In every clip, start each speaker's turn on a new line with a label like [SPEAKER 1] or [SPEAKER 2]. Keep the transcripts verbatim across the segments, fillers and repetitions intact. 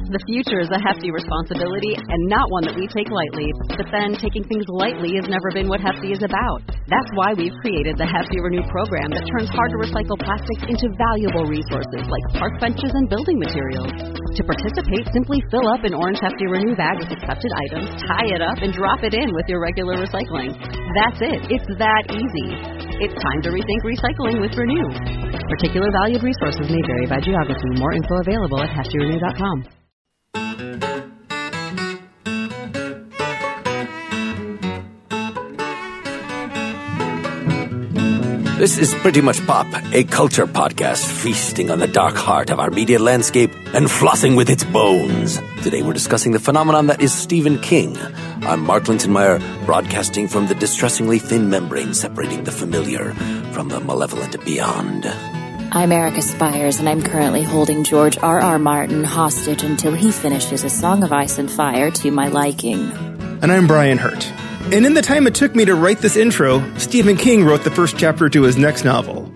[SPEAKER 1] The future is a hefty responsibility and not one that we take lightly. But then, taking things lightly has never been what Hefty is about. That's why we've created the Hefty Renew program that turns hard-to-recycle plastics into valuable resources like park benches and building materials. To participate, simply fill up an orange Hefty Renew bag with accepted items, tie it up, and drop it in with your regular recycling. That's it. It's that easy. It's time to rethink recycling with Renew. Particular valued resources may vary by geography. More info available at hefty renew dot com.
[SPEAKER 2] This is Pretty Much Pop, a culture podcast feasting on the dark heart of our media landscape and flossing with its bones. Today we're discussing the phenomenon that is Stephen King. I'm Mark Lintonmeyer, broadcasting from the distressingly thin membrane separating the familiar from the malevolent beyond.
[SPEAKER 3] I'm Erica Spires, and I'm currently holding George R. R. Martin hostage until he finishes A Song of Ice and Fire to my liking.
[SPEAKER 4] And I'm Brian Hurt. And in the time it took me to write this intro, Stephen King wrote the first chapter to his next novel.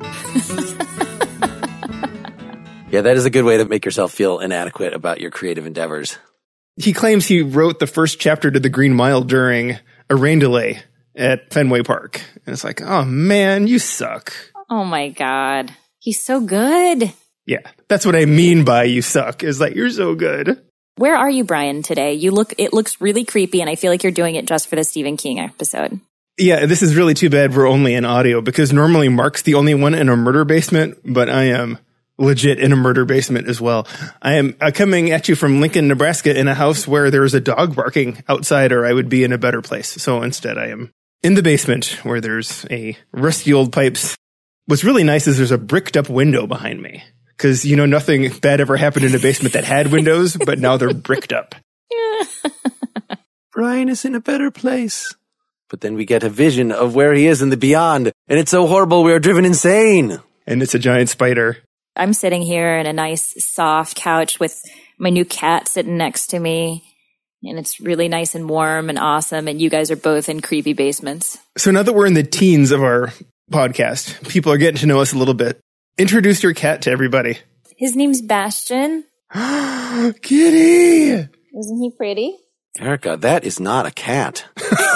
[SPEAKER 2] Yeah, that is a good way to make yourself feel inadequate about your creative endeavors.
[SPEAKER 4] He claims he wrote the first chapter to The Green Mile during a rain delay at Fenway Park. And it's like, oh man, you suck.
[SPEAKER 3] Oh my God. He's so good.
[SPEAKER 4] Yeah, that's what I mean by you suck, is that you're so good.
[SPEAKER 3] Where are you, Brian, today? You look, it looks really creepy, and I feel like you're doing it just for the Stephen King episode.
[SPEAKER 4] Yeah, this is really too bad we're only in audio, because normally Mark's the only one in a murder basement, but I am legit in a murder basement as well. I am uh, coming at you from Lincoln, Nebraska, in a house where there is a dog barking outside, or I would be in a better place. So instead, I am in the basement where there's a rusty old pipes. What's really nice is there's a bricked up window behind me. Because, you know, nothing bad ever happened in a basement that had windows, but now they're bricked up.
[SPEAKER 2] Brian is in a better place. But then we get a vision of where he is in the beyond, and it's so horrible we are driven insane.
[SPEAKER 4] And it's a giant spider.
[SPEAKER 3] I'm sitting here in a nice, soft couch with my new cat sitting next to me. And it's really nice and warm and awesome, and you guys are both in creepy basements.
[SPEAKER 4] So now that we're in the teens of our podcast, people are getting to know us a little bit. Introduce your cat to everybody.
[SPEAKER 3] His name's Bastion.
[SPEAKER 4] Kitty!
[SPEAKER 3] Isn't he pretty?
[SPEAKER 2] Erica, that is not a cat.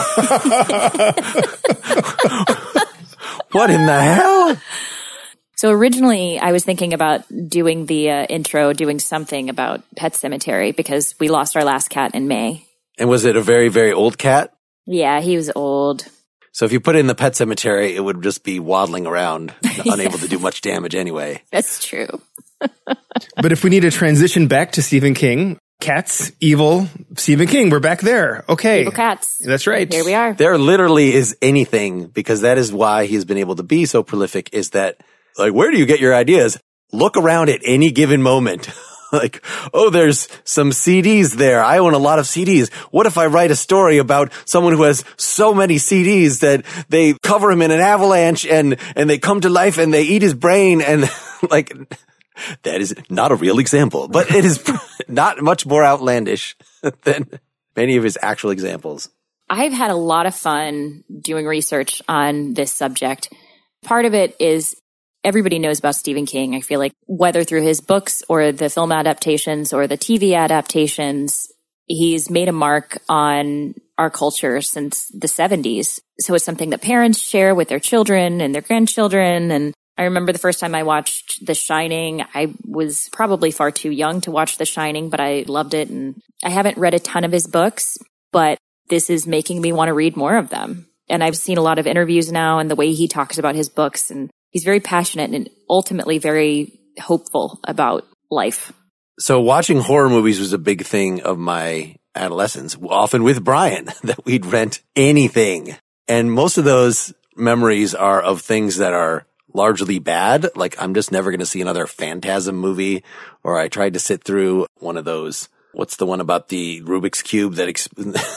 [SPEAKER 2] What in the hell?
[SPEAKER 3] So originally, I was thinking about doing the uh, intro, doing something about Pet Sematary, because we lost our last cat in May.
[SPEAKER 2] And was it a very, very old cat?
[SPEAKER 3] Yeah, he was old.
[SPEAKER 2] So if you put it in the Pet Cemetery, it would just be waddling around, yeah. Unable to do much damage anyway.
[SPEAKER 3] That's true.
[SPEAKER 4] But if we need to transition back to Stephen King, cats, evil, Stephen King, we're back there. Okay.
[SPEAKER 3] Evil cats.
[SPEAKER 4] That's right.
[SPEAKER 3] Here we are.
[SPEAKER 2] There literally is anything, because that is why he's been able to be so prolific, is that, like, where do you get your ideas? Look around at any given moment. Like, oh, there's some C Ds there. I own a lot of C Ds. What if I write a story about someone who has so many C Ds that they cover him in an avalanche and, and they come to life and they eat his brain? And like, that is not a real example, but it is not much more outlandish than many of his actual examples.
[SPEAKER 3] I've had a lot of fun doing research on this subject. Part of it is everybody knows about Stephen King. I feel like whether through his books or the film adaptations or the T V adaptations, he's made a mark on our culture since the seventies. So it's something that parents share with their children and their grandchildren. And I remember the first time I watched The Shining, I was probably far too young to watch The Shining, but I loved it. And I haven't read a ton of his books, but this is making me want to read more of them. And I've seen a lot of interviews now and the way he talks about his books, and he's very passionate and ultimately very hopeful about life.
[SPEAKER 2] So watching horror movies was a big thing of my adolescence, often with Brian, that we'd rent anything. And most of those memories are of things that are largely bad. Like, I'm just never going to see another Phantasm movie. Or I tried to sit through one of those, what's the one about the Rubik's Cube that ex-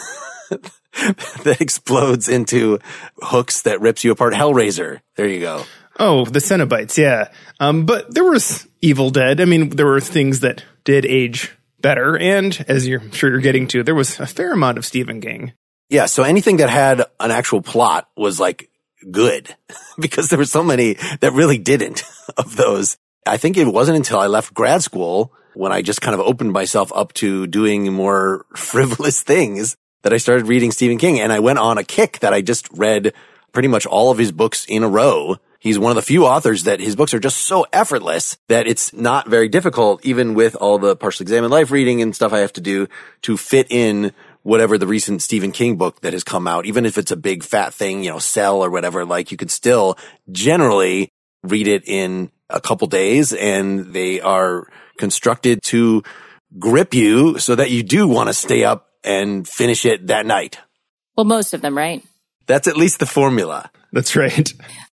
[SPEAKER 2] that explodes into hooks that rips you apart? Hellraiser. There you go.
[SPEAKER 4] Oh, the Cenobites, yeah. Um, but there was Evil Dead. I mean, there were things that did age better. And as you're I'm sure you're getting to, there was a fair amount of Stephen King.
[SPEAKER 2] Yeah, so anything that had an actual plot was like good because there were so many that really didn't of those. I think it wasn't until I left grad school when I just kind of opened myself up to doing more frivolous things that I started reading Stephen King. And I went on a kick that I just read pretty much all of his books in a row. He's one of the few authors that his books are just so effortless that it's not very difficult, even with all the Partially Examined Life reading and stuff I have to do, to fit in whatever the recent Stephen King book that has come out. Even if it's a big fat thing, you know, Cell or whatever, like you could still generally read it in a couple days, and they are constructed to grip you so that you do want to stay up and finish it that night.
[SPEAKER 3] Well, most of them, right?
[SPEAKER 2] That's at least the formula.
[SPEAKER 4] That's right.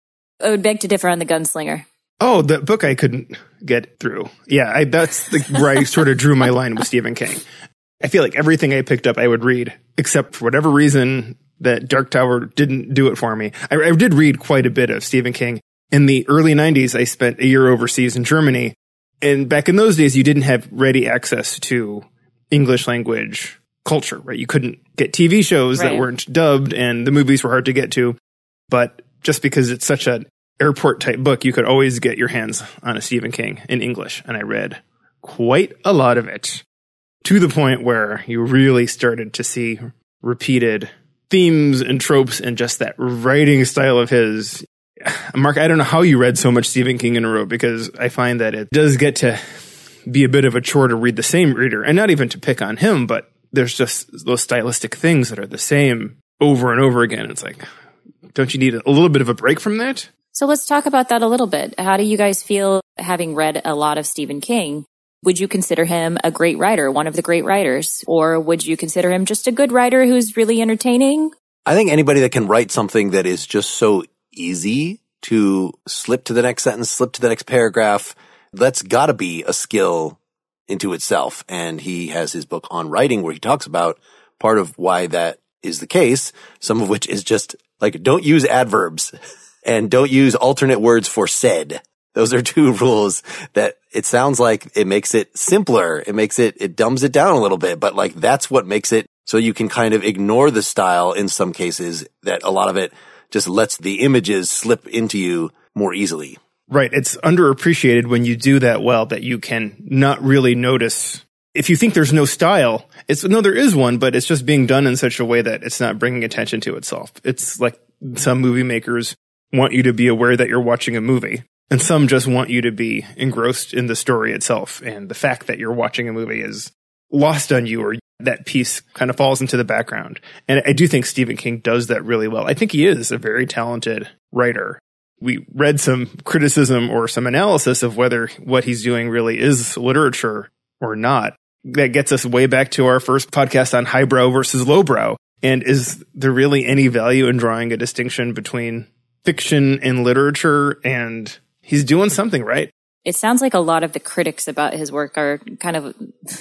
[SPEAKER 3] I would beg to differ on The Gunslinger.
[SPEAKER 4] Oh, the book I couldn't get through. Yeah, I, that's the, where I sort of drew my line with Stephen King. I feel like everything I picked up I would read, except for whatever reason that Dark Tower didn't do it for me. I, I did read quite a bit of Stephen King. In the early nineties, I spent a year overseas in Germany. And back in those days, you didn't have ready access to English language culture, right? You couldn't get T V shows
[SPEAKER 3] right.
[SPEAKER 4] that weren't dubbed, and the movies were hard to get to. But just because it's such an airport type book, you could always get your hands on a Stephen King in English. And I read quite a lot of it, to the point where you really started to see repeated themes and tropes and just that writing style of his. Mark, I don't know how you read so much Stephen King in a row, because I find that it does get to be a bit of a chore to read the same reader, and not even to pick on him, but there's just those stylistic things that are the same over and over again. It's like, don't you need a little bit of a break from that?
[SPEAKER 3] So let's talk about that a little bit. How do you guys feel having read a lot of Stephen King? Would you consider him a great writer, one of the great writers? Or would you consider him just a good writer who's really entertaining?
[SPEAKER 2] I think anybody that can write something that is just so easy to slip to the next sentence, slip to the next paragraph, that's got to be a skill into itself. And he has his book on writing where he talks about part of why that is the case, some of which is just like, don't use adverbs and don't use alternate words for said. Those are two rules that it sounds like it makes it simpler. It makes it, it dumbs it down a little bit, but like that's what makes it so you can kind of ignore the style in some cases, that a lot of it just lets the images slip into you more easily.
[SPEAKER 4] Right. It's underappreciated when you do that well, that you can not really notice. If you think there's no style, it's no, there is one, but it's just being done in such a way that it's not bringing attention to itself. It's like some movie makers want you to be aware that you're watching a movie, and some just want you to be engrossed in the story itself. And the fact that you're watching a movie is lost on you, or that piece kind of falls into the background. And I do think Stephen King does that really well. I think he is a very talented writer. We read some criticism or some analysis of whether what he's doing really is literature or not. That gets us way back to our first podcast on highbrow versus lowbrow. And is there really any value in drawing a distinction between fiction and literature? And he's doing something right.
[SPEAKER 3] It sounds like a lot of the critics about his work are kind of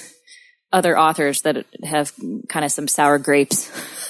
[SPEAKER 3] other authors that have kind of some sour grapes,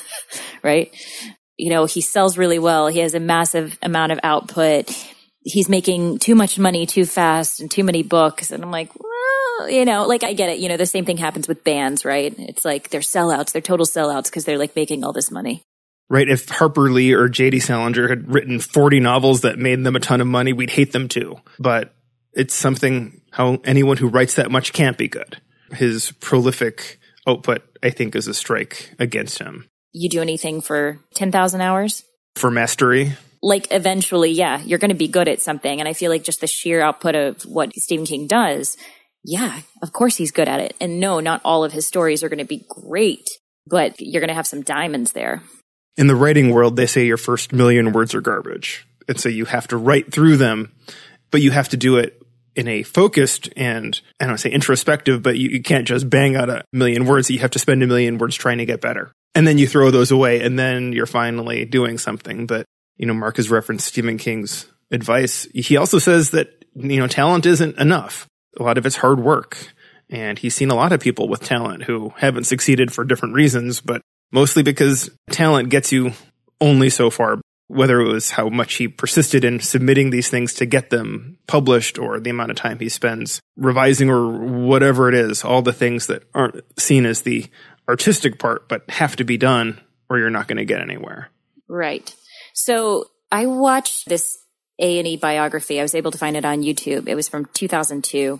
[SPEAKER 3] right? You know, he sells really well. He has a massive amount of output. He's making too much money too fast and too many books. And I'm like, well, you know, like I get it. You know, the same thing happens with bands, right? It's like they're sellouts. They're total sellouts because they're like making all this money.
[SPEAKER 4] Right. If Harper Lee or J D Salinger had written forty novels that made them a ton of money, we'd hate them too. But it's something how anyone who writes that much can't be good. His prolific output, I think, is a strike against him.
[SPEAKER 3] You do anything for ten thousand hours?
[SPEAKER 4] For mastery?
[SPEAKER 3] Like eventually, yeah, you're going to be good at something. And I feel like just the sheer output of what Stephen King does, yeah, of course he's good at it. And no, not all of his stories are going to be great, but you're going to have some diamonds there.
[SPEAKER 4] In the writing world, they say your first million words are garbage. And so you have to write through them, but you have to do it in a focused and, I don't want to say introspective, but you, you can't just bang out a million words. You have to spend a million words trying to get better. And then you throw those away, and then you're finally doing something. But, you know, Mark has referenced Stephen King's advice. He also says that, you know, talent isn't enough. A lot of it's hard work. And he's seen a lot of people with talent who haven't succeeded for different reasons, but mostly because talent gets you only so far. Whether it was how much he persisted in submitting these things to get them published, or the amount of time he spends revising, or whatever it is, all the things that aren't seen as the artistic part, but have to be done or you're not going to get anywhere.
[SPEAKER 3] Right. So I watched this A and E biography. I was able to find it on YouTube. It was from two thousand two.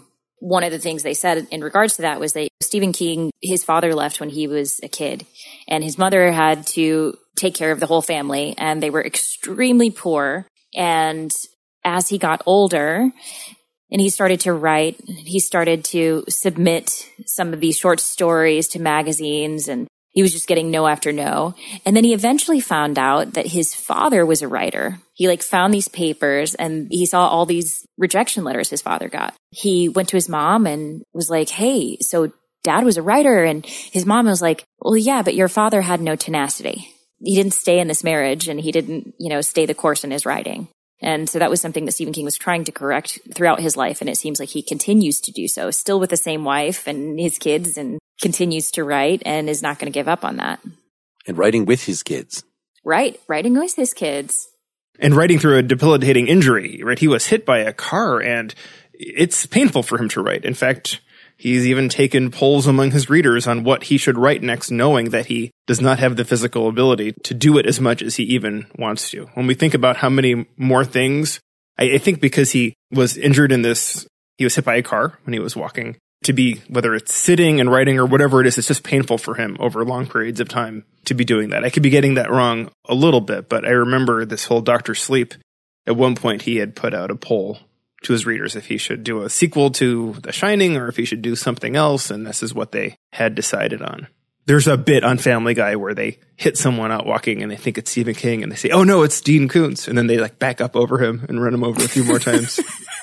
[SPEAKER 3] one of the things they said in regards to that was that Stephen King, his father left when he was a kid, and his mother had to take care of the whole family, and they were extremely poor. And as he got older and he started to write, he started to submit some of these short stories to magazines, and he was just getting no after no. And then he eventually found out that his father was a writer. He like found these papers and he saw all these rejection letters his father got. He went to his mom and was like, hey, so dad was a writer. And his mom was like, well, yeah, but your father had no tenacity. He didn't stay in this marriage and he didn't, you know, stay the course in his writing. And so that was something that Stephen King was trying to correct throughout his life. And it seems like he continues to do so, still with the same wife and his kids, and continues to write and is not going to give up on that.
[SPEAKER 2] And writing with his kids.
[SPEAKER 3] Right. Writing with his kids.
[SPEAKER 4] And writing through a debilitating injury, right? He was hit by a car and it's painful for him to write. In fact, he's even taken polls among his readers on what he should write next, knowing that he does not have the physical ability to do it as much as he even wants to. When we think about how many more things, I, I think because he was injured in this, he was hit by a car when he was walking, to be, whether it's sitting and writing or whatever it is, it's just painful for him over long periods of time to be doing that. I could be getting that wrong a little bit, but I remember this whole Doctor Sleep. At one point, he had put out a poll to his readers if he should do a sequel to The Shining or if he should do something else, and this is what they had decided on. There's a bit on Family Guy where they hit someone out walking and they think it's Stephen King and they say, oh no, it's Dean Koontz, and then they like back up over him and run him over a few more times.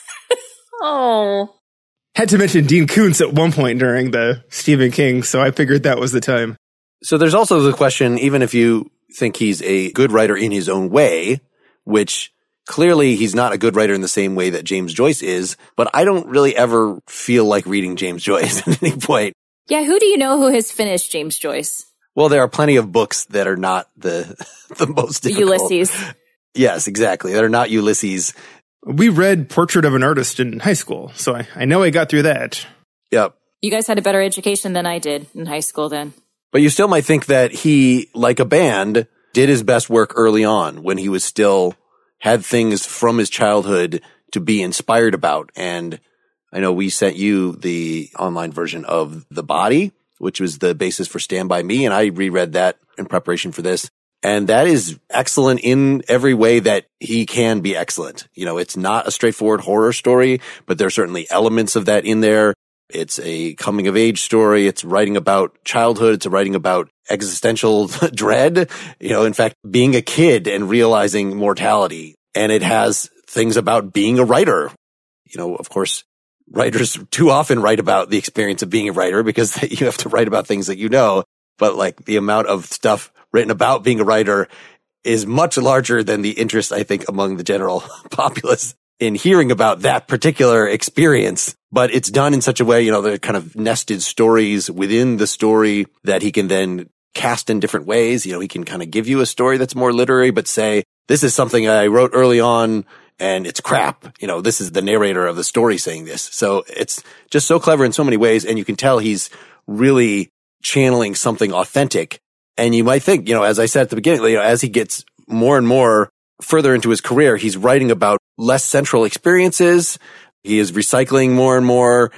[SPEAKER 3] Oh.
[SPEAKER 4] Had to mention Dean Koontz at one point during the Stephen King, so I figured that was the time.
[SPEAKER 2] So there's also the question, even if you think he's a good writer in his own way, which clearly he's not a good writer in the same way that James Joyce is, but I don't really ever feel like reading James Joyce at any point.
[SPEAKER 3] Yeah, who do you know who has finished James Joyce?
[SPEAKER 2] Well, there are plenty of books that are not the the most difficult.
[SPEAKER 3] Ulysses.
[SPEAKER 2] Yes, exactly. That are not Ulysses.
[SPEAKER 4] We read Portrait of an Artist in high school, so I, I know I got through that.
[SPEAKER 2] Yep.
[SPEAKER 3] You guys had a better education than I did in high school then.
[SPEAKER 2] But you still might think that he, like a band, did his best work early on when he was still had things from his childhood to be inspired about. And I know we sent you the online version of The Body, which was the basis for Stand By Me, and I reread that in preparation for this. And that is excellent in every way that he can be excellent. You know, it's not a straightforward horror story, but there's certainly elements of that in there. It's a coming of age story. It's writing about childhood. It's writing about existential dread. You know, in fact, being a kid and realizing mortality. And it has things about being a writer. You know, of course, writers too often write about the experience of being a writer because you have to write about things that you know. But like the amount of stuff written about being a writer is much larger than the interest, I think, among the general populace in hearing about that particular experience. But it's done in such a way, you know, there are kind of nested stories within the story that he can then cast in different ways. You know, he can kind of give you a story that's more literary, but say, this is something I wrote early on and it's crap. You know, this is the narrator of the story saying this. So it's just so clever in so many ways. And you can tell he's really channeling something authentic. And you might think, you know, as I said at the beginning, you know, as he gets more and more further into his career, he's writing about less central experiences. He is recycling more and more.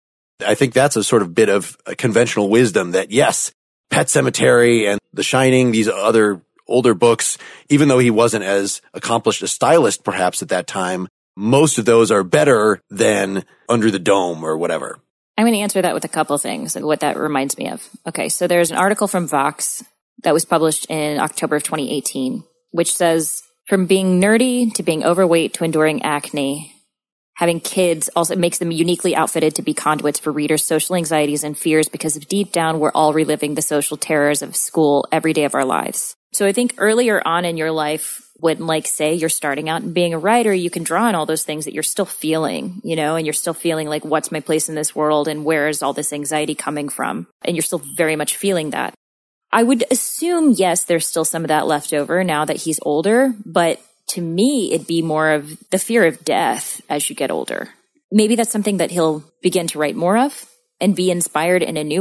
[SPEAKER 2] I think that's a sort of bit of a conventional wisdom that, yes, Pet Sematary and The Shining, these other older books, even though he wasn't as accomplished a stylist perhaps at that time, most of those are better than Under the Dome or whatever.
[SPEAKER 3] I'm going to answer that with a couple things and what that reminds me of. Okay, so there's an article from Vox that was published in October of twenty eighteen, which says, from being nerdy to being overweight to enduring acne, having kids also makes them uniquely outfitted to be conduits for readers' social anxieties and fears because deep down we're all reliving the social terrors of school every day of our lives. So I think earlier on in your life, when, like, say you're starting out and being a writer, you can draw on all those things that you're still feeling, you know, and you're still feeling like, what's my place in this world and where is all this anxiety coming from? And you're still very much feeling that. I would assume, yes, there's still some of that left over now that he's older, but to me, it'd be more of the fear of death as you get older. Maybe that's something that he'll begin to write more of and be inspired in a new way.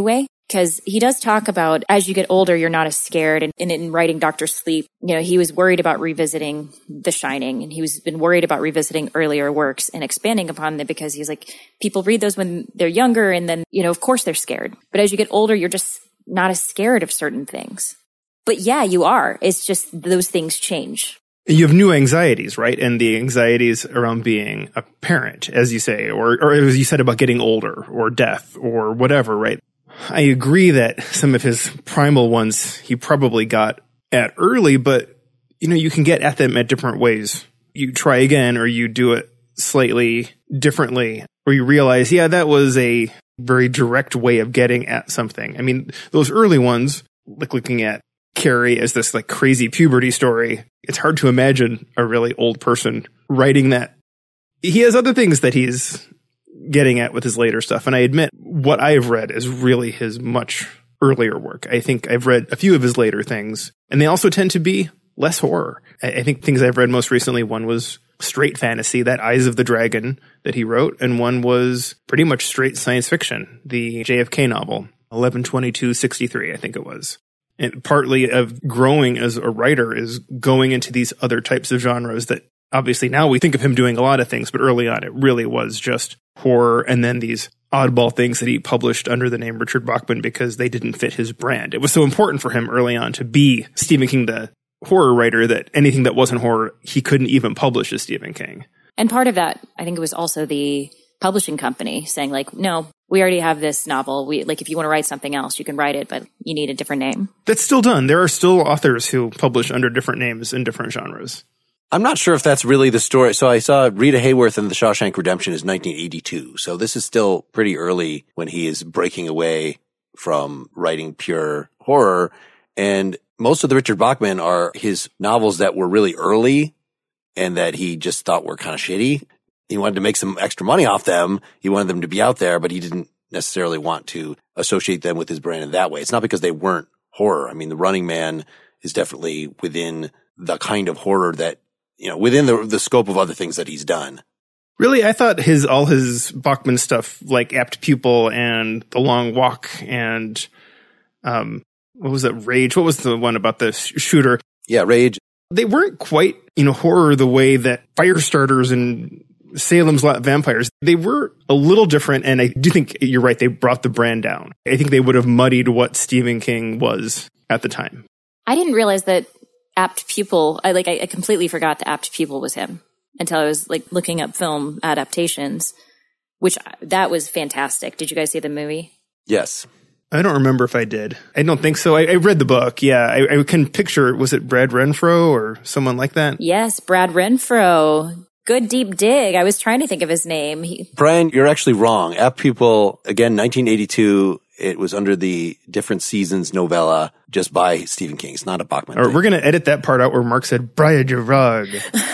[SPEAKER 3] because he does talk about as you get older, you're not as scared. And, and in writing Doctor Sleep, you know, he was worried about revisiting The Shining, and he was been worried about revisiting earlier works and expanding upon them because he's like, people read those when they're younger, and then, you know, of course they're scared. But as you get older, you're just not as scared of certain things. But yeah, you are. It's just those things change.
[SPEAKER 4] You have new anxieties, right? And the anxieties around being a parent, as you say, or, or as you said about getting older or death or whatever, right? I agree that some of his primal ones he probably got at early, but, you know, you can get at them at different ways. You try again, or you do it slightly differently, or you realize, yeah, that was a very direct way of getting at something. I mean, those early ones, like looking at Carrie as this like crazy puberty story, it's hard to imagine a really old person writing that. He has other things that he's getting at with his later stuff. And I admit what I've read is really his much earlier work. I think I've read a few of his later things, and they also tend to be less horror. I, I think things I've read most recently, one was straight fantasy, that Eyes of the Dragon that he wrote, and one was pretty much straight science fiction, the J F K novel, eleven twenty-two sixty-three, I think it was. And partly of growing as a writer is going into these other types of genres that obviously now we think of him doing a lot of things, but early on it really was just horror, and then these oddball things that he published under the name Richard Bachman because they didn't fit his brand. It was so important for him early on to be Stephen King, the horror writer, that anything that wasn't horror, he couldn't even publish as Stephen King.
[SPEAKER 3] And part of that, I think it was also the publishing company saying like, no, we already have this novel. We like, if you want to write something else, you can write it, but you need a different name. That's
[SPEAKER 4] still done. There are still authors who publish under different names in different genres.
[SPEAKER 2] I'm not sure if that's really the story. So I saw Rita Hayworth in The Shawshank Redemption is nineteen eighty-two. So this is still pretty early when he is breaking away from writing pure horror. And most of the Richard Bachman are his novels that were really early and that he just thought were kind of shitty. He wanted to make some extra money off them. He wanted them to be out there, but he didn't necessarily want to associate them with his brand in that way. It's not because they weren't horror. I mean, The Running Man is definitely within the kind of horror that, you know, within the the scope of other things that he's done.
[SPEAKER 4] Really, I thought his all his Bachman stuff, like Apt Pupil and The Long Walk and um, what was that, Rage? What was the one about the sh- shooter?
[SPEAKER 2] Yeah, Rage.
[SPEAKER 4] They weren't quite, you know, horror the way that Firestarters and Salem's Lot Vampires. They were a little different, and I do think you're right. They brought the brand down. I think they would have muddied what Stephen King was at the time.
[SPEAKER 3] I didn't realize that Apt Pupil, I like I completely forgot that Apt Pupil was him until I was like looking up film adaptations, which that was fantastic. Did you guys see the movie?
[SPEAKER 2] Yes.
[SPEAKER 4] I don't remember if I did. I don't think so. I, I read the book. Yeah, I, I can picture, was it Brad Renfro or someone like that?
[SPEAKER 3] Yes, Brad Renfro. Good deep dig. I was trying to think of his name. He-
[SPEAKER 2] Brian, you're actually wrong. Apt Pupil, again, nineteen eighty-two. It was under the Different Seasons novella just by Stephen King. It's not a Bachman.
[SPEAKER 4] Or
[SPEAKER 2] thing.
[SPEAKER 4] We're going to edit that part out where Mark said, Brian Gerard.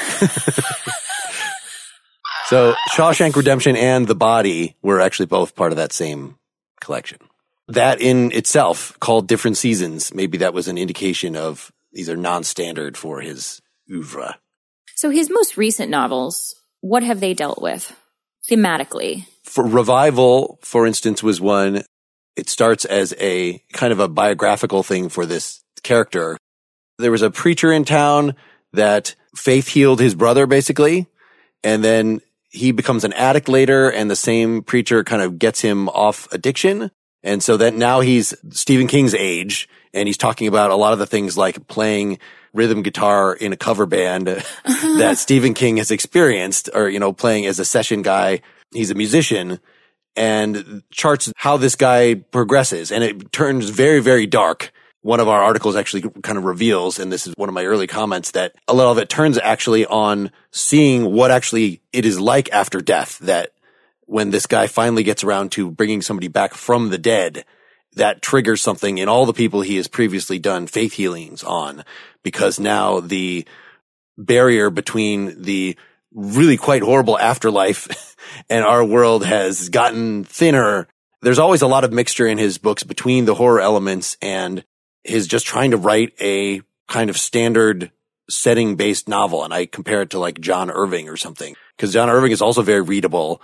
[SPEAKER 2] So Shawshank Redemption and The Body were actually both part of that same collection. That in itself, called Different Seasons, maybe that was an indication of these are non-standard for his oeuvre.
[SPEAKER 3] So his most recent novels, what have they dealt with thematically?
[SPEAKER 2] For Revival, for instance, was one. It starts as a kind of a biographical thing for this character. There was a preacher in town that faith healed his brother, basically. And then he becomes an addict later, and the same preacher kind of gets him off addiction. And so that now he's Stephen King's age, and he's talking about a lot of the things like playing rhythm guitar in a cover band that Stephen King has experienced, or, you know, playing as a session guy. He's a musician. And charts how this guy progresses. And it turns very, very dark. One of our articles actually kind of reveals, and this is one of my early comments, that a lot of it turns actually on seeing what actually it is like after death. That when this guy finally gets around to bringing somebody back from the dead, that triggers something in all the people he has previously done faith healings on. Because now the barrier between the really quite horrible afterlife and our world has gotten thinner. There's always a lot of mixture in his books between the horror elements and his just trying to write a kind of standard setting based novel. And I compare it to like John Irving or something, because John Irving is also very readable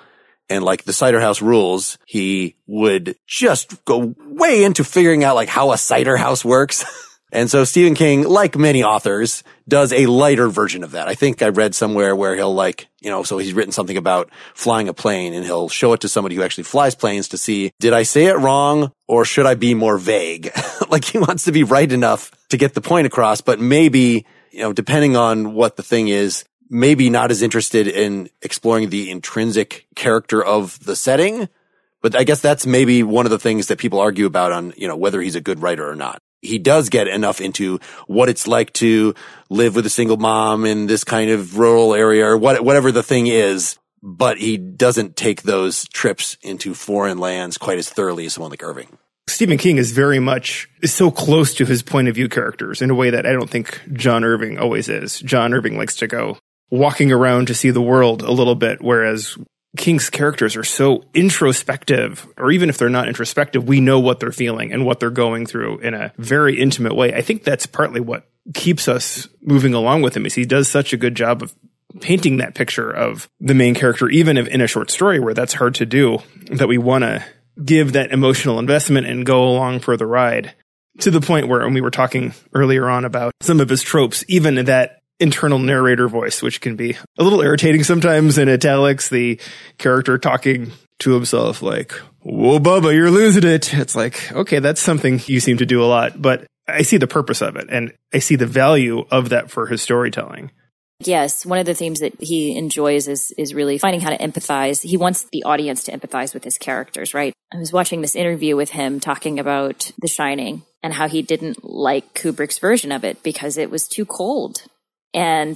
[SPEAKER 2] And like the cider house rules, he would just go way into figuring out like how a cider house works. And so Stephen King, like many authors, does a lighter version of that. I think I read somewhere where he'll like, you know, so he's written something about flying a plane and he'll show it to somebody who actually flies planes to see, did I say it wrong or should I be more vague? Like he wants to be right enough to get the point across, but maybe, you know, depending on what the thing is, maybe not as interested in exploring the intrinsic character of the setting. But I guess that's maybe one of the things that people argue about on, you know, whether he's a good writer or not. He does get enough into what it's like to live with a single mom in this kind of rural area or what, whatever the thing is, but he doesn't take those trips into foreign lands quite as thoroughly as someone like Irving.
[SPEAKER 4] Stephen King is very much is so close to his point of view characters in a way that I don't think John Irving always is. John Irving likes to go walking around to see the world a little bit, whereas King's characters are so introspective, or even if they're not introspective, we know what they're feeling and what they're going through in a very intimate way. I think that's partly what keeps us moving along with him, is he does such a good job of painting that picture of the main character, even if in a short story where that's hard to do, that we want to give that emotional investment and go along for the ride, to the point where, when we were talking earlier on about some of his tropes, even that internal narrator voice, which can be a little irritating sometimes in italics, the character talking to himself like, whoa, Bubba, you're losing it. It's like, okay, that's something you seem to do a lot, but I see the purpose of it and I see the value of that for his storytelling.
[SPEAKER 3] Yes, one of the themes that he enjoys is is really finding how to empathize. He wants the audience to empathize with his characters, right? I was watching this interview with him talking about The Shining and how he didn't like Kubrick's version of it because it was too cold. And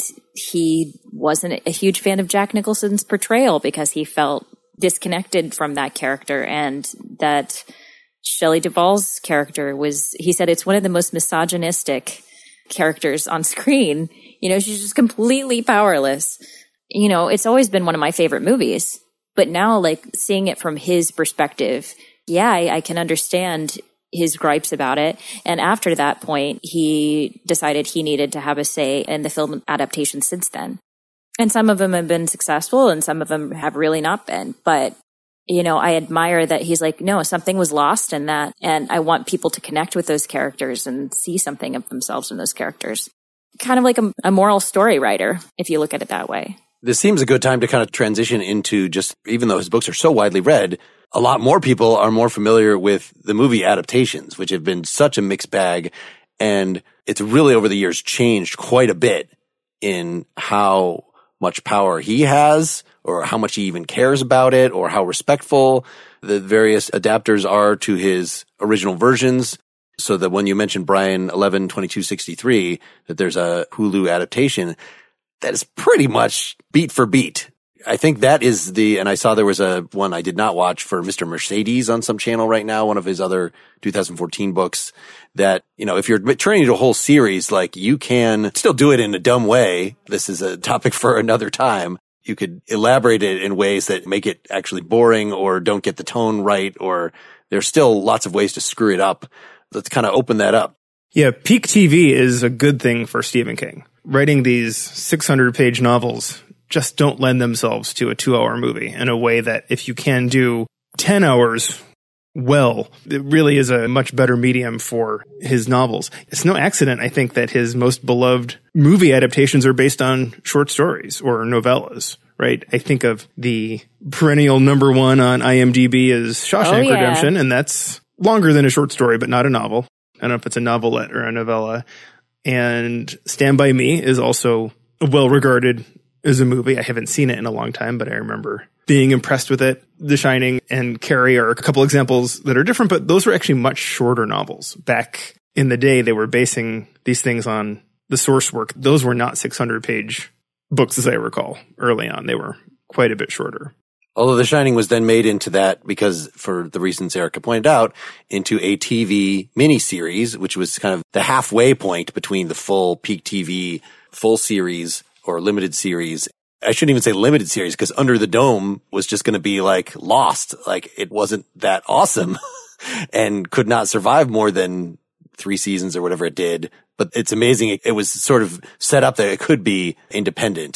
[SPEAKER 3] he wasn't a huge fan of Jack Nicholson's portrayal because he felt disconnected from that character, and that Shelley Duvall's character was, he said, it's one of the most misogynistic characters on screen. You know, she's just completely powerless. You know, it's always been one of my favorite movies, but now like seeing it from his perspective, yeah, I, I can understand his gripes about it. And after that point, he decided he needed to have a say in the film adaptation since then. And some of them have been successful and some of them have really not been. But, you know, I admire that he's like, no, something was lost in that. And I want people to connect with those characters and see something of themselves in those characters. Kind of like a, a moral story writer, if you look at it that way.
[SPEAKER 2] This seems a good time to kind of transition into just, even though his books are so widely read, a lot more people are more familiar with the movie adaptations, which have been such a mixed bag. And it's really over the years changed quite a bit in how much power he has, or how much he even cares about it, or how respectful the various adapters are to his original versions. So that when you mentioned Brian eleven twenty-two sixty-three, that there's a Hulu adaptation, that is pretty much beat for beat. I think that is the, and I saw there was a one I did not watch for Mister Mercedes on some channel right now, one of his other two thousand fourteen books, that, you know, if you're turning into a whole series, like you can still do it in a dumb way. This is a topic for another time. You could elaborate it in ways that make it actually boring or don't get the tone right, or there's still lots of ways to screw it up. Let's kind of open that up.
[SPEAKER 4] Yeah, peak T V is a good thing for Stephen King. Writing these six hundred page novels just don't lend themselves to a two hour movie in a way that if you can do ten hours well, it really is a much better medium for his novels. It's no accident, I think, that his most beloved movie adaptations are based on short stories or novellas, right? I think of the perennial number one on IMDb as Shawshank
[SPEAKER 3] oh, yeah.
[SPEAKER 4] Redemption, and that's longer than a short story, but not a novel. I don't know if it's a novelette or a novella. And Stand By Me is also well regarded as a movie. I haven't seen it in a long time, but I remember being impressed with it. The Shining and Carrie are a couple examples that are different, but those were actually much shorter novels. Back in the day, they were basing these things on the source work. Those were not six hundred page books, as I recall. Early on, they were quite a bit shorter.
[SPEAKER 2] Although The Shining was then made into that because, for the reasons Erica pointed out, into a T V miniseries, which was kind of the halfway point between the full peak T V full series or limited series. I shouldn't even say limited series, because Under the Dome was just going to be like Lost. Like, it wasn't that awesome and could not survive more than three seasons or whatever it did. But it's amazing. It, it was sort of set up that it could be independent.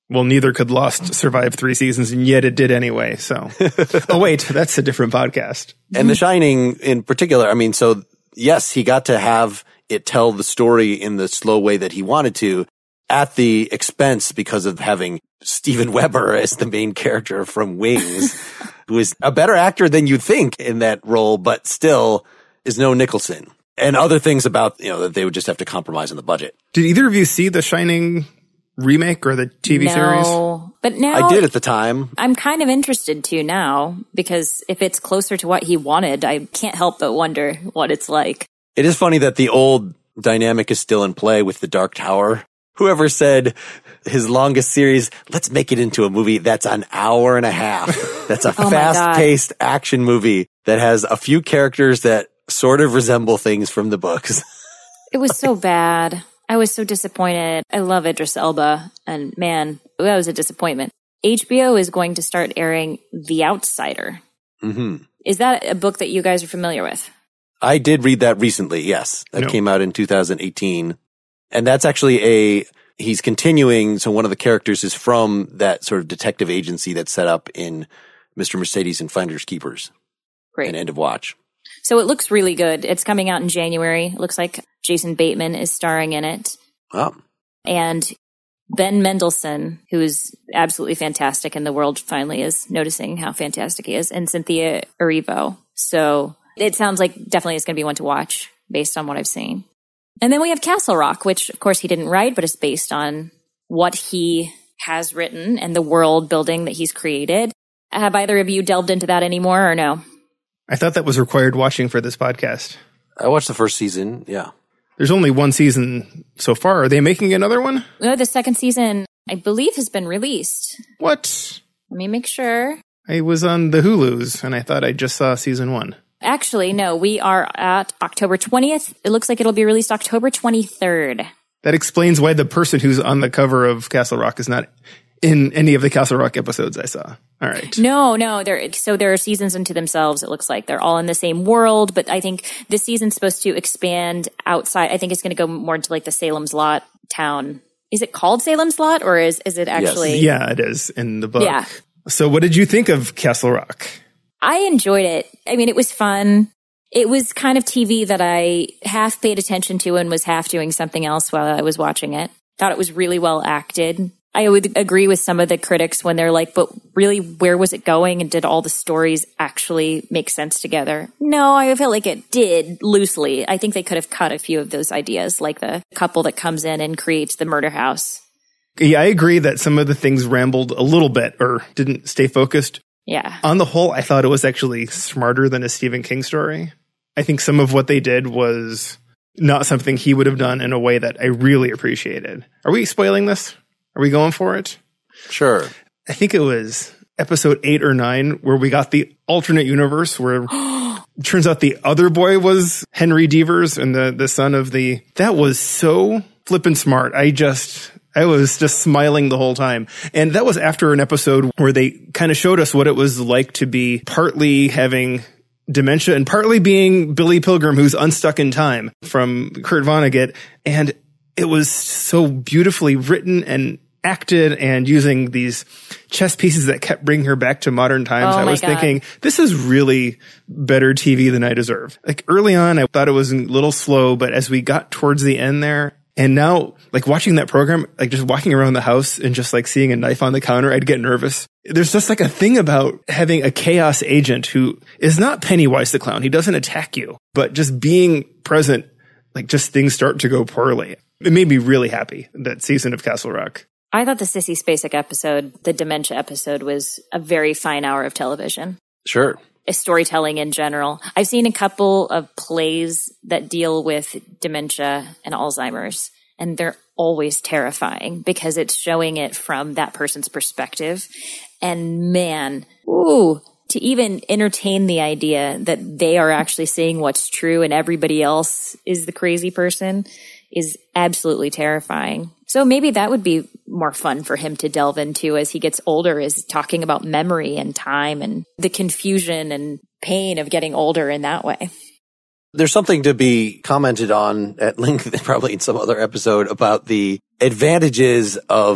[SPEAKER 4] Well, neither could Lost survive three seasons, and yet it did anyway. So, oh wait, that's a different podcast.
[SPEAKER 2] And The Shining in particular, I mean, so yes, he got to have it tell the story in the slow way that he wanted to at the expense because of having Steven Weber as the main character from Wings, who is a better actor than you'd think in that role, but still is no Nicholson. And other things about, you know, that they would just have to compromise on the budget.
[SPEAKER 4] Did either of you see The Shining remake or the T V
[SPEAKER 3] no,
[SPEAKER 4] series?
[SPEAKER 3] No, but now
[SPEAKER 2] I did at the time.
[SPEAKER 3] I'm kind of interested to now, because if it's closer to what he wanted, I can't help but wonder what it's like.
[SPEAKER 2] It is funny that the old dynamic is still in play with The Dark Tower. Whoever said his longest series, let's make it into a movie that's an hour and a half. That's a
[SPEAKER 3] oh
[SPEAKER 2] fast-paced action movie that has a few characters that sort of resemble things from the books.
[SPEAKER 3] It was so bad. I was so disappointed. I love Idris Elba, and man, that was a disappointment. H B O is going to start airing The Outsider.
[SPEAKER 2] Mm-hmm.
[SPEAKER 3] Is that a book that you guys are familiar with?
[SPEAKER 2] I did read that recently, yes. That
[SPEAKER 4] no.
[SPEAKER 2] came out in two thousand eighteen. And that's actually a, he's continuing, so one of the characters is from that sort of detective agency that's set up in Mister Mercedes and Finders Keepers.
[SPEAKER 3] Great.
[SPEAKER 2] And End of Watch.
[SPEAKER 3] So it looks really good. It's coming out in January. It looks like Jason Bateman is starring in it.
[SPEAKER 2] Oh.
[SPEAKER 3] And Ben Mendelsohn, who is absolutely fantastic, and the world finally is noticing how fantastic he is, and Cynthia Erivo. So it sounds like definitely it's going to be one to watch based on what I've seen. And then we have Castle Rock, which of course he didn't write, but is based on what he has written and the world building that he's created. Have either of you delved into that anymore or no?
[SPEAKER 4] I thought that was required watching for this podcast.
[SPEAKER 2] I watched the first season, yeah.
[SPEAKER 4] There's only one season so far. Are they making another one?
[SPEAKER 3] No, the second season, I believe, has been released.
[SPEAKER 4] What?
[SPEAKER 3] Let me make sure.
[SPEAKER 4] I was on the Hulus, and I thought I just saw season one.
[SPEAKER 3] Actually, no, we are at October twentieth. It looks like it'll be released October twenty-third.
[SPEAKER 4] That explains why the person who's on the cover of Castle Rock is not in any of the Castle Rock episodes I saw. All right.
[SPEAKER 3] No, no. There, so there are seasons into themselves. It looks like they're all in the same world, but I think this season's supposed to expand outside. I think it's going to go more into like the Salem's Lot town. Is it called Salem's Lot, or is is it actually?
[SPEAKER 4] Yes. Yeah, it is in the book.
[SPEAKER 3] Yeah.
[SPEAKER 4] So what did you think of Castle Rock?
[SPEAKER 3] I enjoyed it. I mean, it was fun. It was kind of T V that I half paid attention to and was half doing something else while I was watching it. Thought it was really well acted. I would agree with some of the critics when they're like, but really, where was it going? And did all the stories actually make sense together? No, I felt like it did loosely. I think they could have cut a few of those ideas, like the couple that comes in and creates the murder house.
[SPEAKER 4] Yeah, I agree that some of the things rambled a little bit or didn't stay focused.
[SPEAKER 3] Yeah.
[SPEAKER 4] On the whole, I thought it was actually smarter than a Stephen King story. I think some of what they did was not something he would have done in a way that I really appreciated. Are we spoiling this? Are we going for it?
[SPEAKER 2] Sure.
[SPEAKER 4] I think it was episode eight or nine where we got the alternate universe where it turns out the other boy was Henry Devers and the, the son of the... That was so flippin' smart. I just... I was just smiling the whole time. And that was after an episode where they kind of showed us what it was like to be partly having dementia and partly being Billy Pilgrim, who's unstuck in time, from Kurt Vonnegut. And it was so beautifully written and acted, and using these chess pieces that kept bringing her back to modern times.
[SPEAKER 3] Oh
[SPEAKER 4] I was
[SPEAKER 3] God.
[SPEAKER 4] thinking, this is really better T V than I deserve. Like early on, I thought it was a little slow, but as we got towards the end there, and now, like watching that program, like just walking around the house and just like seeing a knife on the counter, I'd get nervous. There's just like a thing about having a chaos agent who is not Pennywise the clown. He doesn't attack you, but just being present, like just things start to go poorly. It made me really happy, that season of Castle Rock.
[SPEAKER 3] I thought the Sissy Spacek episode, the dementia episode, was a very fine hour of television.
[SPEAKER 2] Sure.
[SPEAKER 3] Storytelling in general. I've seen a couple of plays that deal with dementia and Alzheimer's, and they're always terrifying because it's showing it from that person's perspective. And man, ooh, to even entertain the idea that they are actually seeing what's true and everybody else is the crazy person is absolutely terrifying. So maybe that would be more fun for him to delve into as he gets older, is talking about memory and time and the confusion and pain of getting older in that way.
[SPEAKER 2] There's something to be commented on at length, probably in some other episode, about the advantages of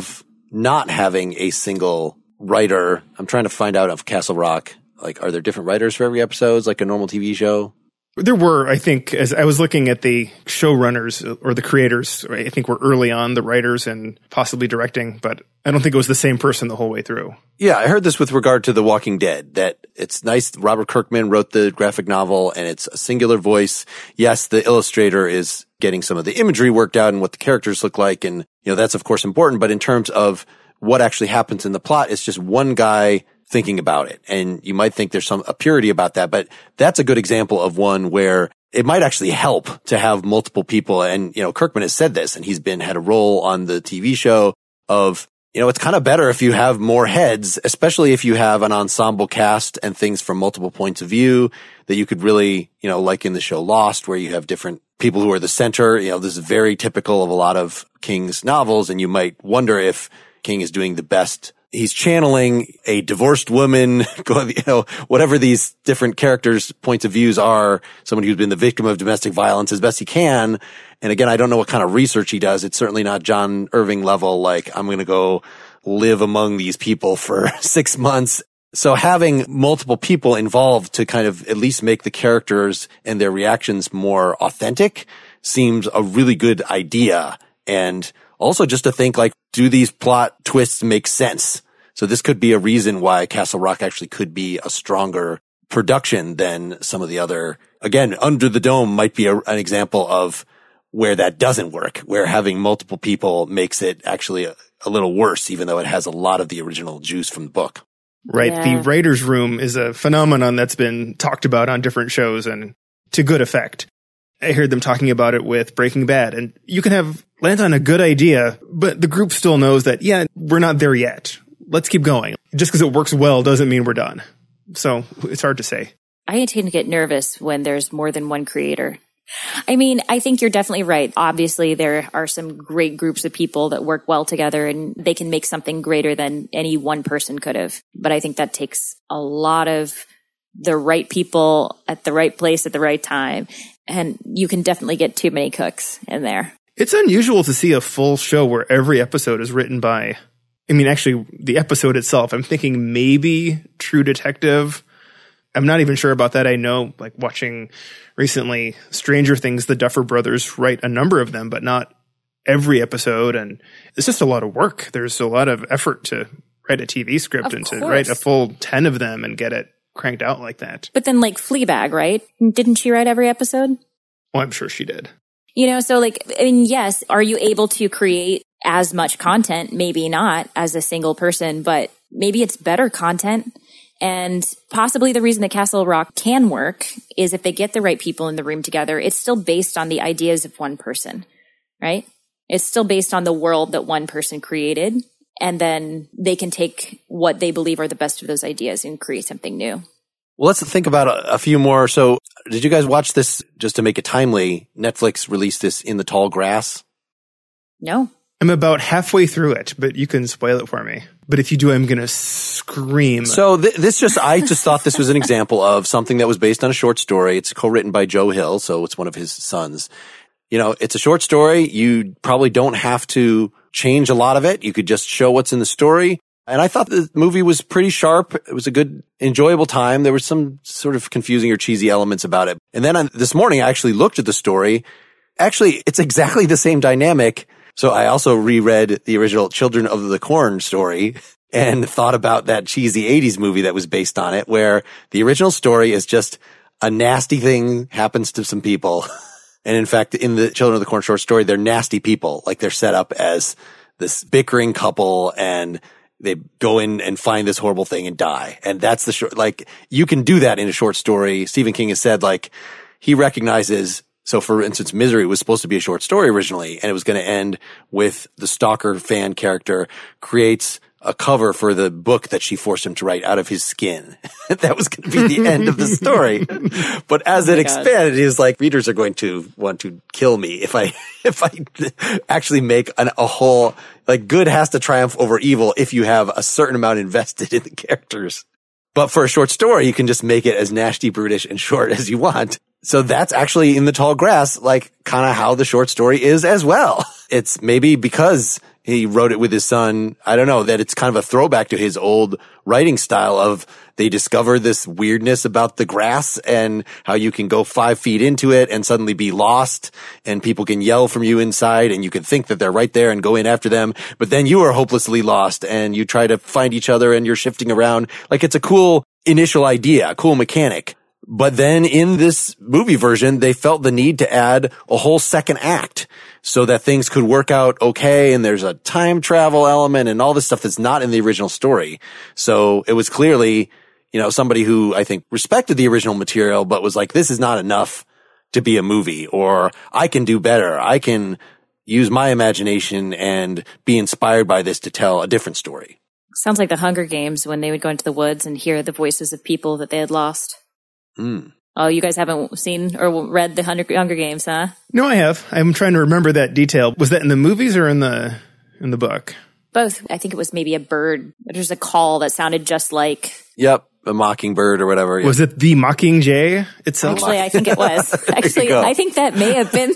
[SPEAKER 2] not having a single writer. I'm trying to find out of Castle Rock. Like, are there different writers for every episode, like a normal T V show?
[SPEAKER 4] There were, I think, as I was looking at the showrunners or the creators, I think were early on the writers and possibly directing, but I don't think it was the same person the whole way through.
[SPEAKER 2] Yeah, I heard this with regard to The Walking Dead, that it's nice. Robert Kirkman wrote the graphic novel and it's a singular voice. Yes, the illustrator is getting some of the imagery worked out and what the characters look like. And, you know, that's of course important. But in terms of what actually happens in the plot, it's just one guy thinking about it. And you might think there's some a purity about that, but that's a good example of one where it might actually help to have multiple people. And, you know, Kirkman has said this, and he's been had a role on the T V show of, you know, it's kind of better if you have more heads, especially if you have an ensemble cast and things from multiple points of view that you could really, you know, like in the show Lost, where you have different people who are the center. You know, this is very typical of a lot of King's novels. And you might wonder if King is doing the best. He's channeling a divorced woman, you know, whatever these different characters' points of views are, someone who's been the victim of domestic violence as best he can. And again, I don't know what kind of research he does. It's certainly not John Irving level, like I'm going to go live among these people for six months. So having multiple people involved to kind of at least make the characters and their reactions more authentic seems a really good idea. And also just to think, like, do these plot twists make sense? So this could be a reason why Castle Rock actually could be a stronger production than some of the other. Again, Under the Dome might be a, an example of where that doesn't work, where having multiple people makes it actually a, a little worse, even though it has a lot of the original juice from the book.
[SPEAKER 4] Right.
[SPEAKER 3] Yeah.
[SPEAKER 4] The writer's room is a phenomenon that's been talked about on different shows and to good effect. I heard them talking about it with Breaking Bad, and you can have land on a good idea, but the group still knows that, yeah, we're not there yet. Let's keep going. Just because it works well doesn't mean we're done. So it's hard to say.
[SPEAKER 3] I tend to get nervous when there's more than one creator. I mean, I think you're definitely right. Obviously, there are some great groups of people that work well together and they can make something greater than any one person could have. But I think that takes a lot of the right people at the right place at the right time. And you can definitely get too many cooks in there.
[SPEAKER 4] It's unusual to see a full show where every episode is written by, I mean, actually, the episode itself. I'm thinking maybe True Detective. I'm not even sure about that. I know, like, watching recently Stranger Things, the Duffer Brothers write a number of them, but not every episode. And it's just a lot of work. There's a lot of effort to write a T V script
[SPEAKER 3] Of
[SPEAKER 4] and
[SPEAKER 3] course.
[SPEAKER 4] to write a full ten of them and get it cranked out like that.
[SPEAKER 3] But then, like, Fleabag, right? Didn't she write every episode?
[SPEAKER 4] Well, I'm sure she did.
[SPEAKER 3] You know, so, like, I mean, yes, are you able to create as much content? Maybe not as a single person, but maybe it's better content. And possibly the reason that Castle Rock can work is if they get the right people in the room together, it's still based on the ideas of one person, right? It's still based on the world that one person created. And then they can take what they believe are the best of those ideas and create something new.
[SPEAKER 2] Well, let's think about a, a few more. So did you guys watch this, just to make it timely? Netflix released this In the Tall Grass.
[SPEAKER 3] No.
[SPEAKER 4] I'm about halfway through it, but you can spoil it for me. But if you do, I'm going to scream.
[SPEAKER 2] So th- this just, I just thought this was an example of something that was based on a short story. It's co-written by Joe Hill, so it's one of his sons. You know, it's a short story. You probably don't have to change a lot of it. You could just show what's in the story. And I thought the movie was pretty sharp. It was a good, enjoyable time. There were some sort of confusing or cheesy elements about it. And then on, this morning, I actually looked at the story. Actually, it's exactly the same dynamic. So I also reread the original Children of the Corn story and thought about that cheesy eighties movie that was based on it, where the original story is just a nasty thing happens to some people. And in fact, in the Children of the Corn short story, they're nasty people. Like, they're set up as this bickering couple and they go in and find this horrible thing and die. And that's the short, like, you can do that in a short story. Stephen King has said, like, he recognizes. So for instance, Misery was supposed to be a short story originally, and it was going to end with the stalker fan character creates a cover for the book that she forced him to write out of his skin. That was going to be the end of the story. But as
[SPEAKER 3] Oh
[SPEAKER 2] it
[SPEAKER 3] my
[SPEAKER 2] expanded, he was like, readers are going to want to kill me if I, if I actually make an, a whole, like, good has to triumph over evil if you have a certain amount invested in the characters. But for a short story, you can just make it as nasty, brutish, and short as you want. So that's actually In the Tall Grass, like, kind of how the short story is as well. It's maybe because he wrote it with his son. I don't know, that it's kind of a throwback to his old writing style of they discover this weirdness about the grass and how you can go five feet into it and suddenly be lost and people can yell from you inside and you can think that they're right there and go in after them. But then you are hopelessly lost and you try to find each other and you're shifting around. Like it's a cool initial idea, a cool mechanic. But then in this movie version, they felt the need to add a whole second act so that things could work out okay. And there's a time travel element and all this stuff that's not in the original story. So it was clearly, you know, somebody who I think respected the original material, but was like, this is not enough to be a movie, or I can do better. I can use my imagination and be inspired by this to tell a different story.
[SPEAKER 3] Sounds like the Hunger Games when they would go into the woods and hear the voices of people that they had lost.
[SPEAKER 2] Mm.
[SPEAKER 3] Oh, you guys haven't seen or read the Hunger Games, huh?
[SPEAKER 4] No, I have. I'm trying to remember that detail. Was that in the movies or in the in the book?
[SPEAKER 3] Both. I think it was maybe a bird. There's a call that sounded just like...
[SPEAKER 2] Yep, a mockingbird or whatever.
[SPEAKER 4] Was it the Mockingjay itself?
[SPEAKER 3] Actually, I think it was. Actually, I think that may have been...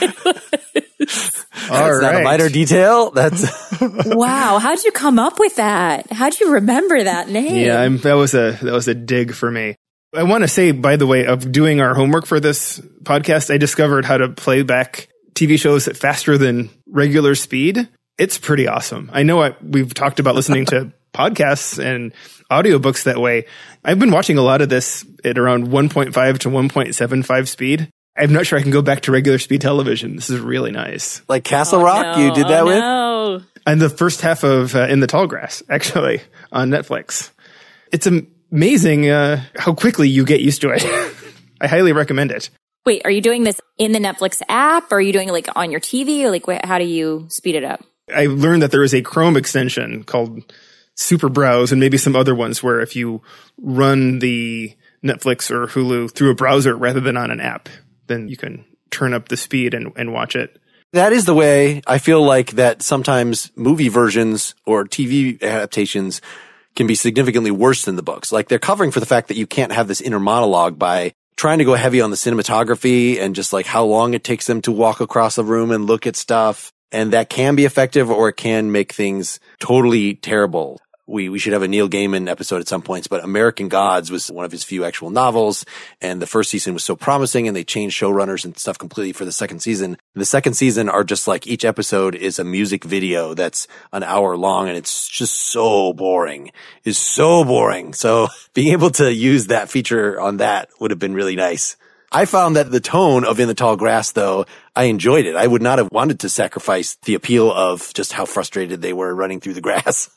[SPEAKER 2] That's
[SPEAKER 4] All right.
[SPEAKER 2] not a minor detail. That's
[SPEAKER 3] wow. How'd you come up with that? How'd you remember that name?
[SPEAKER 4] Yeah, I'm, that was a that was a dig for me. I want to say, by the way, of doing our homework for this podcast, I discovered how to play back T V shows at faster than regular speed. It's pretty awesome. I know I, we've talked about listening to podcasts and audiobooks that way. I've been watching a lot of this at around one point five to one point seven five speed. I'm not sure I can go back to regular speed television. This is really nice.
[SPEAKER 2] like Castle
[SPEAKER 3] Oh,
[SPEAKER 2] Rock.
[SPEAKER 3] no.
[SPEAKER 2] You did that
[SPEAKER 3] oh,
[SPEAKER 2] with?
[SPEAKER 3] No.
[SPEAKER 4] And the first half of uh, In the Tall Grass, actually, on Netflix. It's amazing uh, how quickly you get used to it. I highly recommend it.
[SPEAKER 3] Wait, are you doing this in the Netflix app? Or are you doing it like on your T V? Or like, wh- how do you speed it up?
[SPEAKER 4] I learned that there is a Chrome extension called Super Browse and maybe some other ones where if you run the Netflix or Hulu through a browser rather than on an app, then you can turn up the speed and, and watch it.
[SPEAKER 2] That is the way I feel like that sometimes movie versions or T V adaptations can be significantly worse than the books. Like they're covering for the fact that you can't have this inner monologue by trying to go heavy on the cinematography and just like how long it takes them to walk across a room and look at stuff. And that can be effective or it can make things totally terrible. We, we should have a Neil Gaiman episode at some points, but American Gods was one of his few actual novels. And the first season was so promising and they changed showrunners and stuff completely for the second season. The second season are just like each episode is a music video that's an hour long and it's just so boring. It's so boring. So being able to use that feature on that would have been really nice. I found that the tone of In the Tall Grass, though, I enjoyed it. I would not have wanted to sacrifice the appeal of just how frustrated they were running through the grass.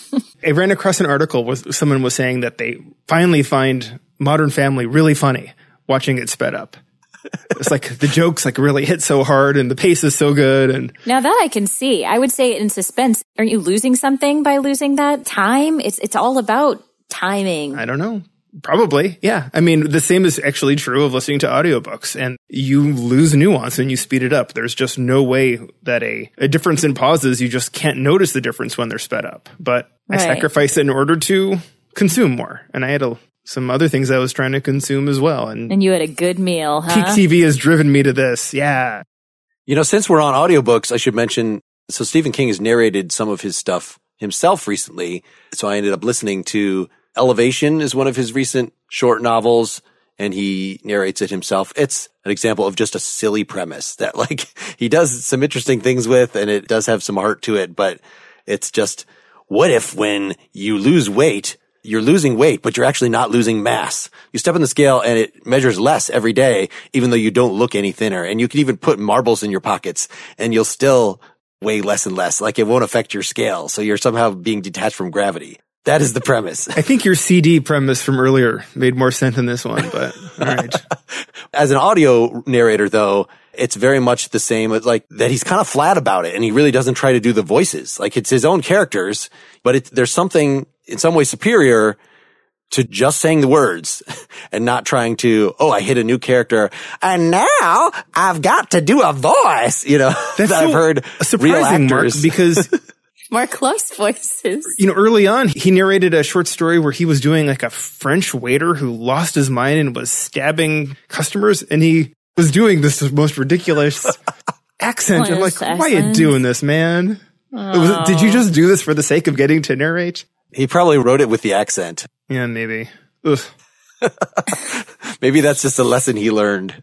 [SPEAKER 4] I ran across an article where someone was saying that they finally find Modern Family really funny watching it sped up. It's like the jokes like really hit so hard and the pace is so good. And
[SPEAKER 3] Now that I can see, I would say in suspense, aren't you losing something by losing that time? It's it's all about timing.
[SPEAKER 4] I don't know. Probably. Yeah. I mean, the same is actually true of listening to audiobooks and you lose nuance and you speed it up. There's just no way that a, a difference in pauses, you just can't notice the difference when they're sped up. But
[SPEAKER 3] Right.
[SPEAKER 4] I sacrificed it in order to consume more. And I had a, some other things I was trying to consume as well. And,
[SPEAKER 3] And you had a good meal, huh?
[SPEAKER 4] Peak T V has driven me to this. Yeah.
[SPEAKER 2] You know, since we're on audiobooks, I should mention, so Stephen King has narrated some of his stuff himself recently. So I ended up listening to Elevation is one of his recent short novels, and he narrates it himself. It's an example of just a silly premise that like he does some interesting things with, and it does have some heart to it, but it's just, what if when you lose weight, you're losing weight, but you're actually not losing mass? You step on the scale and it measures less every day, even though you don't look any thinner. And you can even put marbles in your pockets and you'll still weigh less and less. Like it won't affect your scale. So you're somehow being detached from gravity. That is the premise.
[SPEAKER 4] I think your C D premise from earlier made more sense than this one, but all right.
[SPEAKER 2] As an audio narrator, though, it's very much the same. It's like that he's kind of flat about it and he really doesn't try to do the voices. Like it's his own characters, but it, there's something in some way superior to just saying the words and not trying to, oh, I hit a new character and now I've got to do a voice, you know,
[SPEAKER 4] That's
[SPEAKER 2] that
[SPEAKER 4] so
[SPEAKER 2] I've heard
[SPEAKER 4] surprising,
[SPEAKER 2] real
[SPEAKER 4] Mark,
[SPEAKER 2] actors.
[SPEAKER 4] because
[SPEAKER 3] More close voices.
[SPEAKER 4] you know, early on, he narrated a short story where he was doing like a French waiter who lost his mind and was stabbing customers, and he was doing this most ridiculous accent. I'm like, why are you doing this, man? Was, did you just do this for the sake of getting to narrate?
[SPEAKER 2] He probably wrote it with the accent.
[SPEAKER 4] Yeah, maybe. Ugh.
[SPEAKER 2] Maybe that's just a lesson he learned.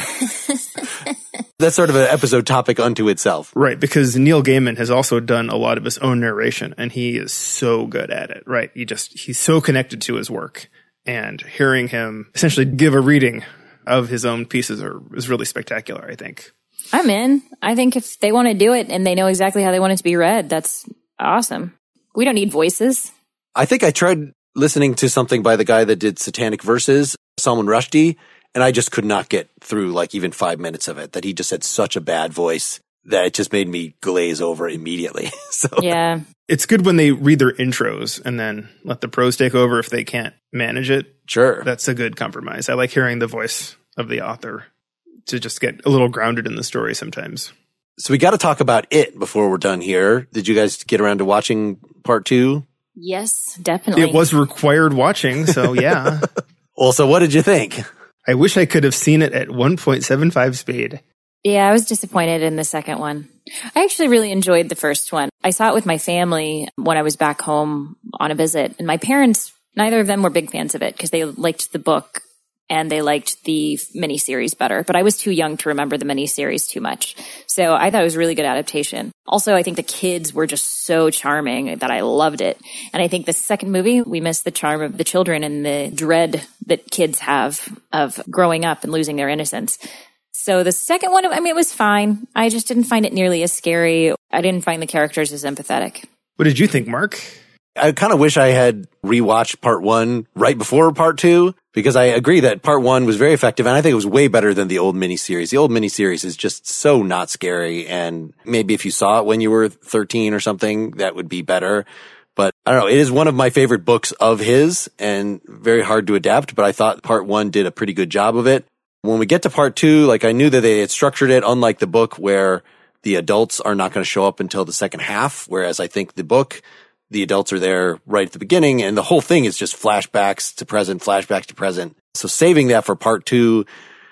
[SPEAKER 2] That's sort of an episode topic unto itself.
[SPEAKER 4] Right, because Neil Gaiman has also done a lot of his own narration, and he is so good at it, right? He just, he's so connected to his work, and hearing him essentially give a reading of his own pieces are, is really spectacular, I think.
[SPEAKER 3] I'm in. I think if they want to do it and they know exactly how they want it to be read, that's awesome. We don't need voices.
[SPEAKER 2] I think I tried listening to something by the guy that did Satanic Verses, Salman Rushdie, and I just could not get through like even five minutes of it, that he just had such a bad voice that it just made me glaze over immediately. So
[SPEAKER 3] yeah.
[SPEAKER 4] It's good when they read their intros and then let the pros take over if they can't manage it.
[SPEAKER 2] Sure.
[SPEAKER 4] That's a good compromise. I like hearing the voice of the author to just get a little grounded in the story sometimes.
[SPEAKER 2] So we got to talk about it before we're done here. Did you guys get around to watching part two?
[SPEAKER 3] Yes, definitely.
[SPEAKER 4] It was required watching, so yeah.
[SPEAKER 2] Well, so what did you think?
[SPEAKER 4] I wish I could have seen it at one point seven five speed.
[SPEAKER 3] Yeah, I was disappointed in the second one. I actually really enjoyed the first one. I saw it with my family when I was back home on a visit, and my parents, neither of them were big fans of it because they liked the book and they liked the miniseries better. But I was too young to remember the miniseries too much. So I thought it was a really good adaptation. Also, I think the kids were just so charming that I loved it. And I think the second movie, we missed the charm of the children and the dread that kids have of growing up and losing their innocence. So the second one, I mean, it was fine. I just didn't find it nearly as scary. I didn't find the characters as empathetic.
[SPEAKER 4] What did you think, Mark?
[SPEAKER 2] I kind of wish I had rewatched part one right before part two, because I agree that part one was very effective, and I think it was way better than the old miniseries. The old miniseries is just so not scary, and maybe if you saw it when you were thirteen or something, that would be better. But I don't know, it is one of my favorite books of his, and very hard to adapt, but I thought part one did a pretty good job of it. When we get to part two, like I knew that they had structured it unlike the book where the adults are not going to show up until the second half, whereas I think the book, the adults are there right at the beginning, and the whole thing is just flashbacks to present, flashbacks to present. So saving that for part two,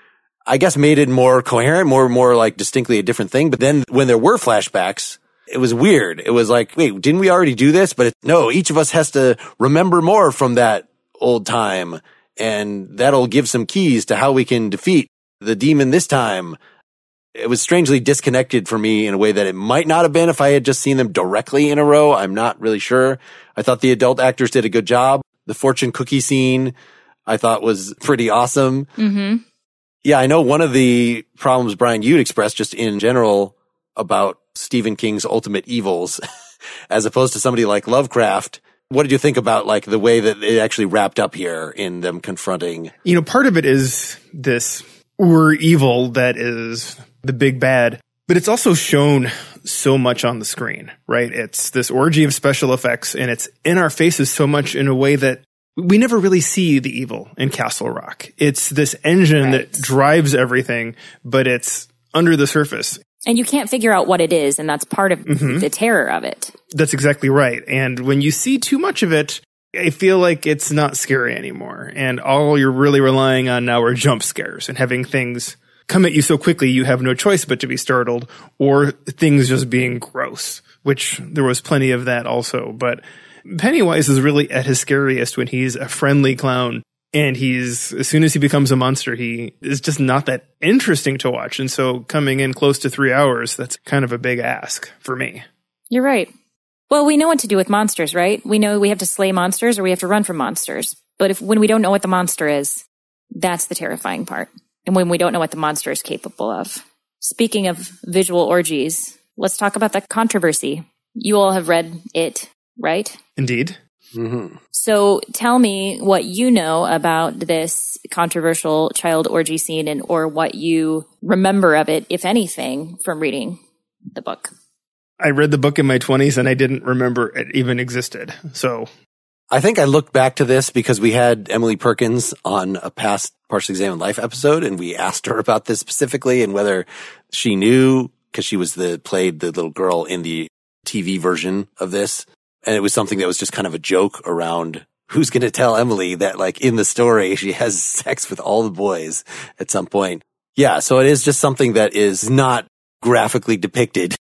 [SPEAKER 2] I guess made it more coherent, more, more like distinctly a different thing. But then when there were flashbacks, it was weird. It was like, wait, didn't we already do this? But it, no, each of us has to remember more from that old time, and that'll give some keys to how we can defeat the demon this time. It was strangely disconnected for me in a way that it might not have been if I had just seen them directly in a row. I'm not really sure. I thought the adult actors did a good job. The fortune cookie scene I thought was pretty awesome.
[SPEAKER 3] Mm-hmm.
[SPEAKER 2] Yeah, I know one of the problems, Brian, you'd expressed just in general about Stephen King's Ultimate Evils, as opposed to somebody like Lovecraft. What did you think about like the way that it actually wrapped up here in them confronting?
[SPEAKER 4] You know, part of it is this Ur evil that is the big bad, but it's also shown so much on the screen, right? It's this orgy of special effects, and it's in our faces so much in a way that we never really see the evil in Castle Rock. It's this engine
[SPEAKER 3] Right.
[SPEAKER 4] that drives everything, but it's under the surface.
[SPEAKER 3] And you can't figure out what it is, and that's part of
[SPEAKER 4] Mm-hmm.
[SPEAKER 3] the terror of it.
[SPEAKER 4] That's exactly right. And when you see too much of it, I feel like it's not scary anymore. And all you're really relying on now are jump scares and having things come at you so quickly you have no choice but to be startled, or things just being gross, which there was plenty of that also. But Pennywise is really at his scariest when he's a friendly clown, and he's, as soon as he becomes a monster, he is just not that interesting to watch. And so coming in close to three hours, that's kind of a big ask for me.
[SPEAKER 3] You're right. Well, we know what to do with monsters, right? We know we have to slay monsters or we have to run from monsters. But if when we don't know what the monster is, that's the terrifying part. And when we don't know what the monster is capable of. Speaking of visual orgies, let's talk about the controversy. You all have read it, right?
[SPEAKER 4] Indeed.
[SPEAKER 2] Mm-hmm.
[SPEAKER 3] So tell me what you know about this controversial child orgy scene, and or what you remember of it, if anything, from reading the book.
[SPEAKER 4] I read the book in my twenties and I didn't remember it even existed. So
[SPEAKER 2] I think I looked back to this because we had Emily Perkins on a past Partially Examined Life episode, and we asked her about this specifically and whether she knew, because she was the played the little girl in the T V version of this. And it was something that was just kind of a joke around who's going to tell Emily that, like, in the story, she has sex with all the boys at some point. Yeah, so it is just something that is not graphically depicted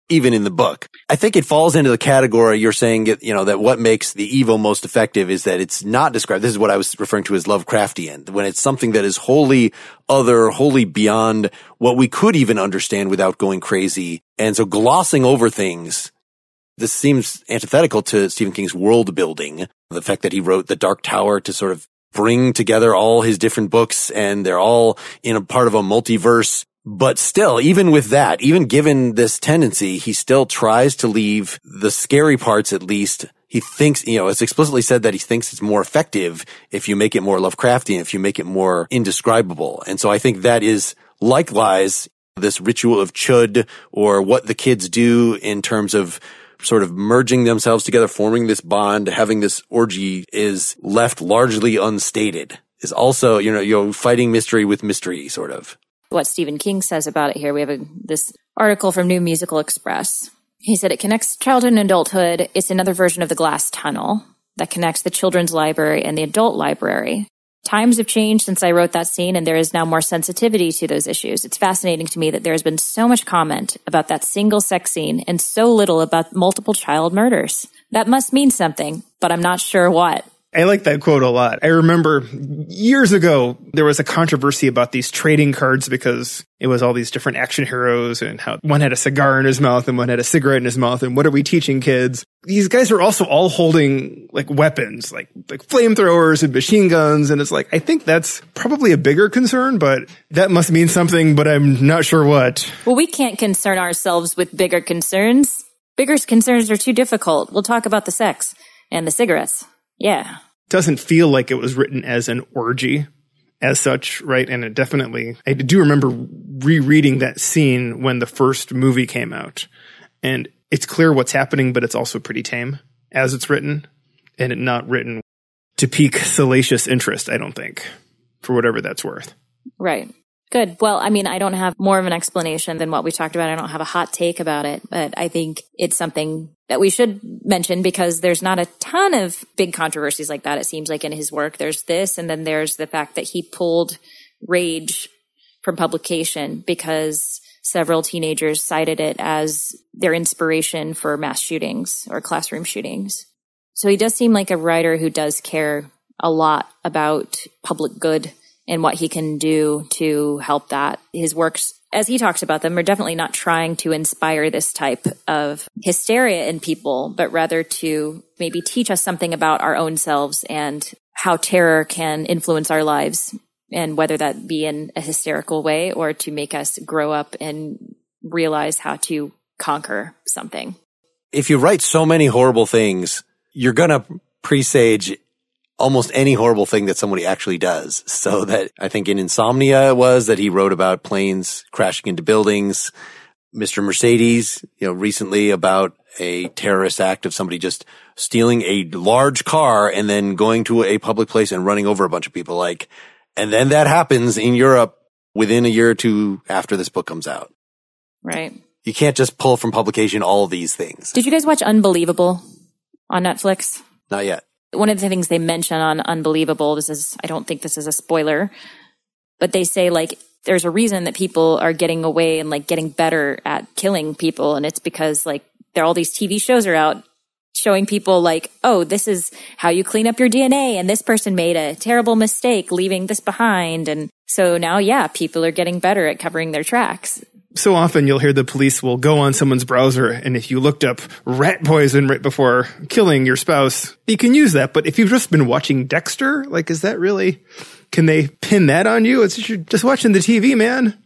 [SPEAKER 2] even in the book. I think it falls into the category you're saying, you know, that what makes the evil most effective is that it's not described. This is what I was referring to as Lovecraftian, when it's something that is wholly other, wholly beyond what we could even understand without going crazy. And so glossing over things, this seems antithetical to Stephen King's world building. The fact that he wrote The Dark Tower to sort of bring together all his different books and they're all in a part of a multiverse. But still, even with that, even given this tendency, he still tries to leave the scary parts, at least. He thinks, you know, it's explicitly said that he thinks it's more effective if you make it more Lovecraftian, if you make it more indescribable. And so I think that is likewise this ritual of chud, or what the kids do in terms of sort of merging themselves together, forming this bond, having this orgy, is left largely unstated. Is also, you know, you're fighting mystery with mystery, sort of.
[SPEAKER 3] What Stephen King says about it here. We have a, this article from New Musical Express. He said it connects childhood and adulthood. It's another version of the glass tunnel that connects the children's library and the adult library. Times have changed since I wrote that scene, and there is now more sensitivity to those issues. It's fascinating to me that there has been so much comment about that single sex scene and so little about multiple child murders. That must mean something, but I'm not sure what.
[SPEAKER 4] I like that quote a lot. I remember years ago, there was a controversy about these trading cards because it was all these different action heroes and how one had a cigar in his mouth and one had a cigarette in his mouth. And what are we teaching kids? These guys are also all holding like weapons, like, like flamethrowers and machine guns. And it's like, I think that's probably a bigger concern, but that must mean something, but I'm not sure what.
[SPEAKER 3] Well, we can't concern ourselves with bigger concerns. Bigger concerns are too difficult. We'll talk about the sex and the cigarettes. Yeah.
[SPEAKER 4] Doesn't feel like it was written as an orgy as such, right? And it definitely, I do remember rereading that scene when the first movie came out. And it's clear what's happening, but it's also pretty tame as it's written. And it not written to pique salacious interest, I don't think, for whatever that's worth.
[SPEAKER 3] Right. Good. Well, I mean, I don't have more of an explanation than what we talked about. I don't have a hot take about it, but I think it's something that we should mention because there's not a ton of big controversies like that. It seems like in his work, there's this, and then there's the fact that he pulled Rage from publication because several teenagers cited it as their inspiration for mass shootings or classroom shootings. So he does seem like a writer who does care a lot about public good and what he can do to help that. His works, as he talks about them, are definitely not trying to inspire this type of hysteria in people, but rather to maybe teach us something about our own selves and how terror can influence our lives, and whether that be in a hysterical way or to make us grow up and realize how to conquer something.
[SPEAKER 2] If you write so many horrible things, you're going to presage almost any horrible thing that somebody actually does. So that I think in Insomnia it was that he wrote about planes crashing into buildings. Mister Mercedes, you know, recently about a terrorist act of somebody just stealing a large car and then going to a public place and running over a bunch of people. Like, and then that happens in Europe within a year or two after this book comes out.
[SPEAKER 3] Right.
[SPEAKER 2] You can't just pull from publication all these things.
[SPEAKER 3] Did you guys watch Unbelievable on Netflix?
[SPEAKER 2] Not yet.
[SPEAKER 3] One of the things they mention on Unbelievable, this is, I don't think this is a spoiler, but they say like, there's a reason that people are getting away and like getting better at killing people. And it's because like there are all these T V shows are out showing people like, oh, this is how you clean up your D N A. And this person made a terrible mistake leaving this behind. And so now, yeah, people are getting better at covering their tracks.
[SPEAKER 4] So often you'll hear the police will go on someone's browser, and if you looked up rat poison right before killing your spouse, you can use that. But if you've just been watching Dexter, like, is that really, can they pin that on you? It's you're just watching the T V, man.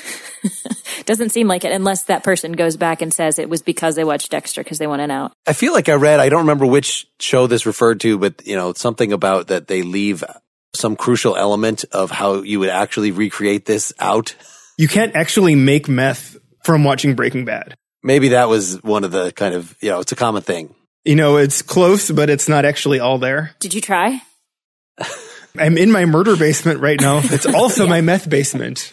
[SPEAKER 3] Doesn't seem like it unless that person goes back and says it was because they watched Dexter because they want to know.
[SPEAKER 2] I feel like I read, I don't remember which show this referred to, but, you know, something about that they leave some crucial element of how you would actually recreate this out.
[SPEAKER 4] You can't actually make meth from watching Breaking Bad.
[SPEAKER 2] Maybe that was one of the kind of, you know, it's a common thing.
[SPEAKER 4] You know, it's close, but it's not actually all there.
[SPEAKER 3] Did you try?
[SPEAKER 4] I'm in my murder basement right now. It's also yeah. my meth basement.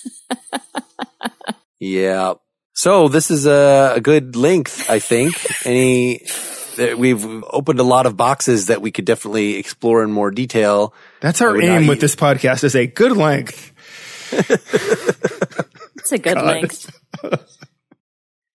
[SPEAKER 2] Yeah. So this is a, a good length, I think. Any, we've opened a lot of boxes that we could definitely explore in more detail.
[SPEAKER 4] That's our aim with this podcast, is a good length.
[SPEAKER 3] It's a good God. length.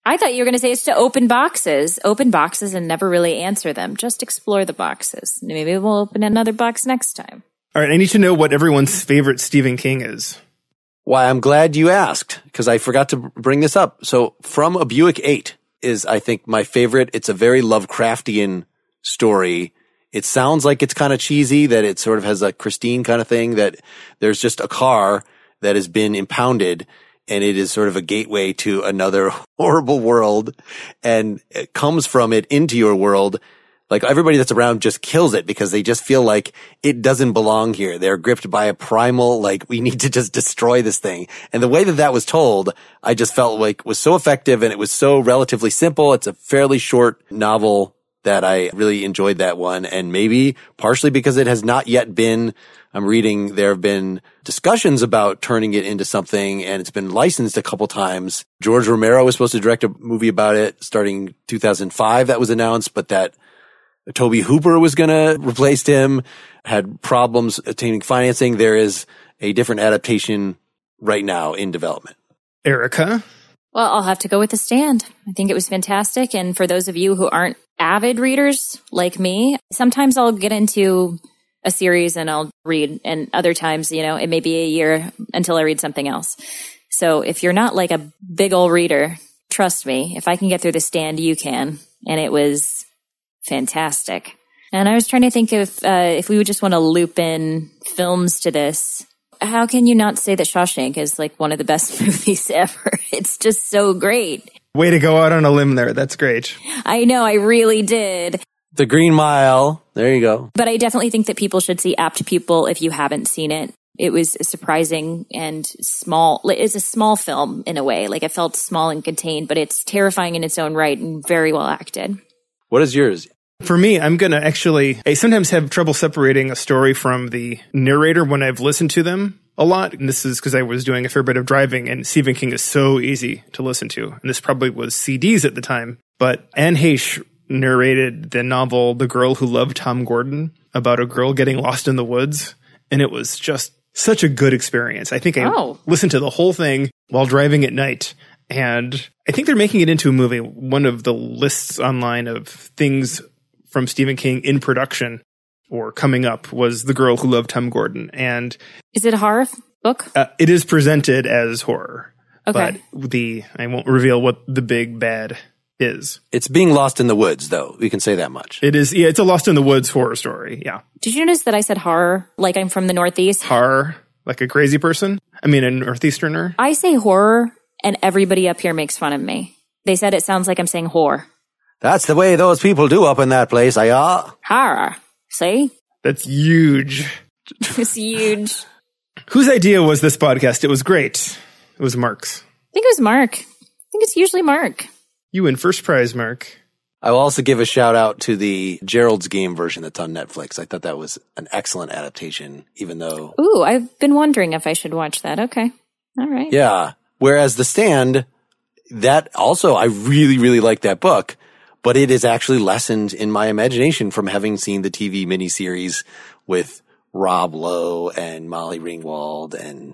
[SPEAKER 3] I thought you were going to say it's to open boxes. Open boxes and never really answer them. Just explore the boxes. Maybe we'll open another box next time.
[SPEAKER 4] All right, I need to know what everyone's favorite Stephen King is.
[SPEAKER 2] Why, I'm glad you asked, because I forgot to bring this up. So From a Buick eight is, I think, my favorite. It's a very Lovecraftian story. It sounds like it's kind of cheesy, that it sort of has a Christine kind of thing, that there's just a car that has been impounded, and it is sort of a gateway to another horrible world, and it comes from it into your world. Like, everybody that's around just kills it because they just feel like it doesn't belong here. They're gripped by a primal, like, we need to just destroy this thing. And the way that that was told, I just felt like was so effective, and it was so relatively simple. It's a fairly short novel that I really enjoyed that one. And maybe partially because it has not yet been, I'm reading there have been discussions about turning it into something, and it's been licensed a couple times. George Romero was supposed to direct a movie about it starting two thousand five. That was announced, but that Toby Hooper was going to replace him, had problems attaining financing. There is a different adaptation right now in development.
[SPEAKER 4] Erica?
[SPEAKER 3] Well, I'll have to go with The Stand. I think it was fantastic. And for those of you who aren't avid readers like me, sometimes I'll get into a series and I'll read, and other times, you know, it may be a year until I read something else. So if you're not like a big old reader, trust me, if I can get through The Stand, you can. And it was fantastic. And I was trying to think if, uh, if we would just want to loop in films to this. How can you not say that Shawshank is like one of the best movies ever? It's just so great.
[SPEAKER 4] Way to go out on a limb there. That's great.
[SPEAKER 3] I know, I really did.
[SPEAKER 2] The Green Mile. There you go.
[SPEAKER 3] But I definitely think that people should see Apt Pupil if you haven't seen it. It was surprising and small. It's a small film in a way. Like, it felt small and contained, but it's terrifying in its own right and very well acted.
[SPEAKER 2] What is yours?
[SPEAKER 4] For me, I'm going to actually, I sometimes have trouble separating a story from the narrator when I've listened to them a lot. And this is because I was doing a fair bit of driving, and Stephen King is so easy to listen to. And this probably was C Ds at the time. But Anne Heche narrated the novel The Girl Who Loved Tom Gordon, about a girl getting lost in the woods. And it was just such a good experience. I think I
[SPEAKER 3] oh.
[SPEAKER 4] listened to the whole thing while driving at night. And I think they're making it into a movie. One of the lists online of things from Stephen King in production or coming up was The Girl Who Loved Tom Gordon. And
[SPEAKER 3] is it a horror book?
[SPEAKER 4] Uh, it is presented as horror.
[SPEAKER 3] Okay.
[SPEAKER 4] But the, I won't reveal what the big bad is.
[SPEAKER 2] It's being lost in the woods, though. We can say that much.
[SPEAKER 4] It is, yeah, it's a Lost in the Woods horror story. Yeah.
[SPEAKER 3] Did you notice that I said horror like I'm from the Northeast?
[SPEAKER 4] Horror, like a crazy person? I mean, a Northeasterner?
[SPEAKER 3] I say horror, and everybody up here makes fun of me. They said it sounds like I'm saying whore.
[SPEAKER 2] That's the way those people do up in that place, I are.
[SPEAKER 3] Horror. See?
[SPEAKER 4] That's huge.
[SPEAKER 3] It's huge.
[SPEAKER 4] Whose idea was this podcast? It was great. It was Mark's.
[SPEAKER 3] I think it was Mark. I think it's usually Mark.
[SPEAKER 4] You win first prize, Mark.
[SPEAKER 2] I will also give a shout out to the Gerald's Game version that's on Netflix. I thought that was an excellent adaptation, even though...
[SPEAKER 3] Ooh, I've been wondering if I should watch that. Okay. All right.
[SPEAKER 2] Yeah. Whereas The Stand, that also, I really, really like that book. But it is actually lessened in my imagination from having seen the T V miniseries with Rob Lowe and Molly Ringwald, and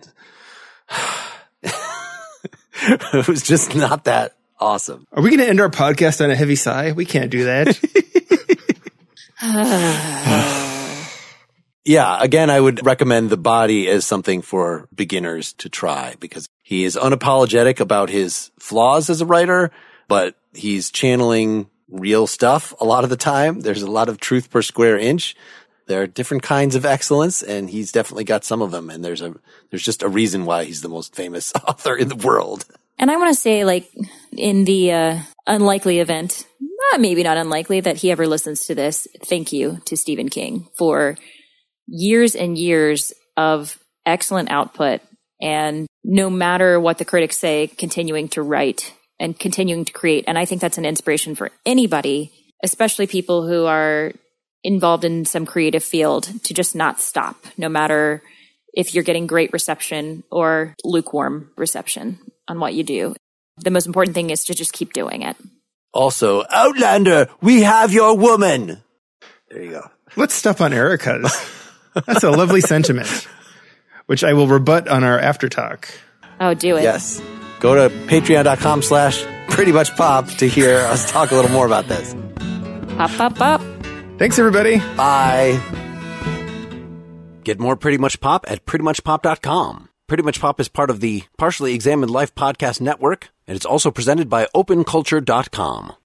[SPEAKER 2] it was just not that awesome.
[SPEAKER 4] Are we going to end our podcast on a heavy sigh? We can't do that.
[SPEAKER 2] Yeah, again, I would recommend The Body as something for beginners to try, because he is unapologetic about his flaws as a writer, but he's channeling real stuff a lot of the time. There's a lot of truth per square inch. There are different kinds of excellence, and he's definitely got some of them. And there's a there's just a reason why he's the most famous author in the world.
[SPEAKER 3] And I want to say, like, in the uh, unlikely event, uh, maybe not unlikely, that he ever listens to this, thank you to Stephen King for years and years of excellent output. And no matter what the critics say, continuing to write and continuing to create. And I think that's an inspiration for anybody, especially people who are involved in some creative field, to just not stop, no matter if you're getting great reception or lukewarm reception on what you do. The most important thing is to just keep doing it.
[SPEAKER 2] Also, Outlander, we have your woman. There you go.
[SPEAKER 4] Let's stop on Erica's. That's a lovely sentiment, which I will rebut on our after talk.
[SPEAKER 3] Oh, do it.
[SPEAKER 2] Yes. Go to patreon.com slash Pretty Much Pop to hear us talk a little more about this.
[SPEAKER 3] Pop, pop, pop.
[SPEAKER 4] Thanks, everybody.
[SPEAKER 2] Bye. Get more Pretty Much Pop at pretty much pop dot com. Pretty Much Pop is part of the Partially Examined Life podcast network, and it's also presented by open culture dot com.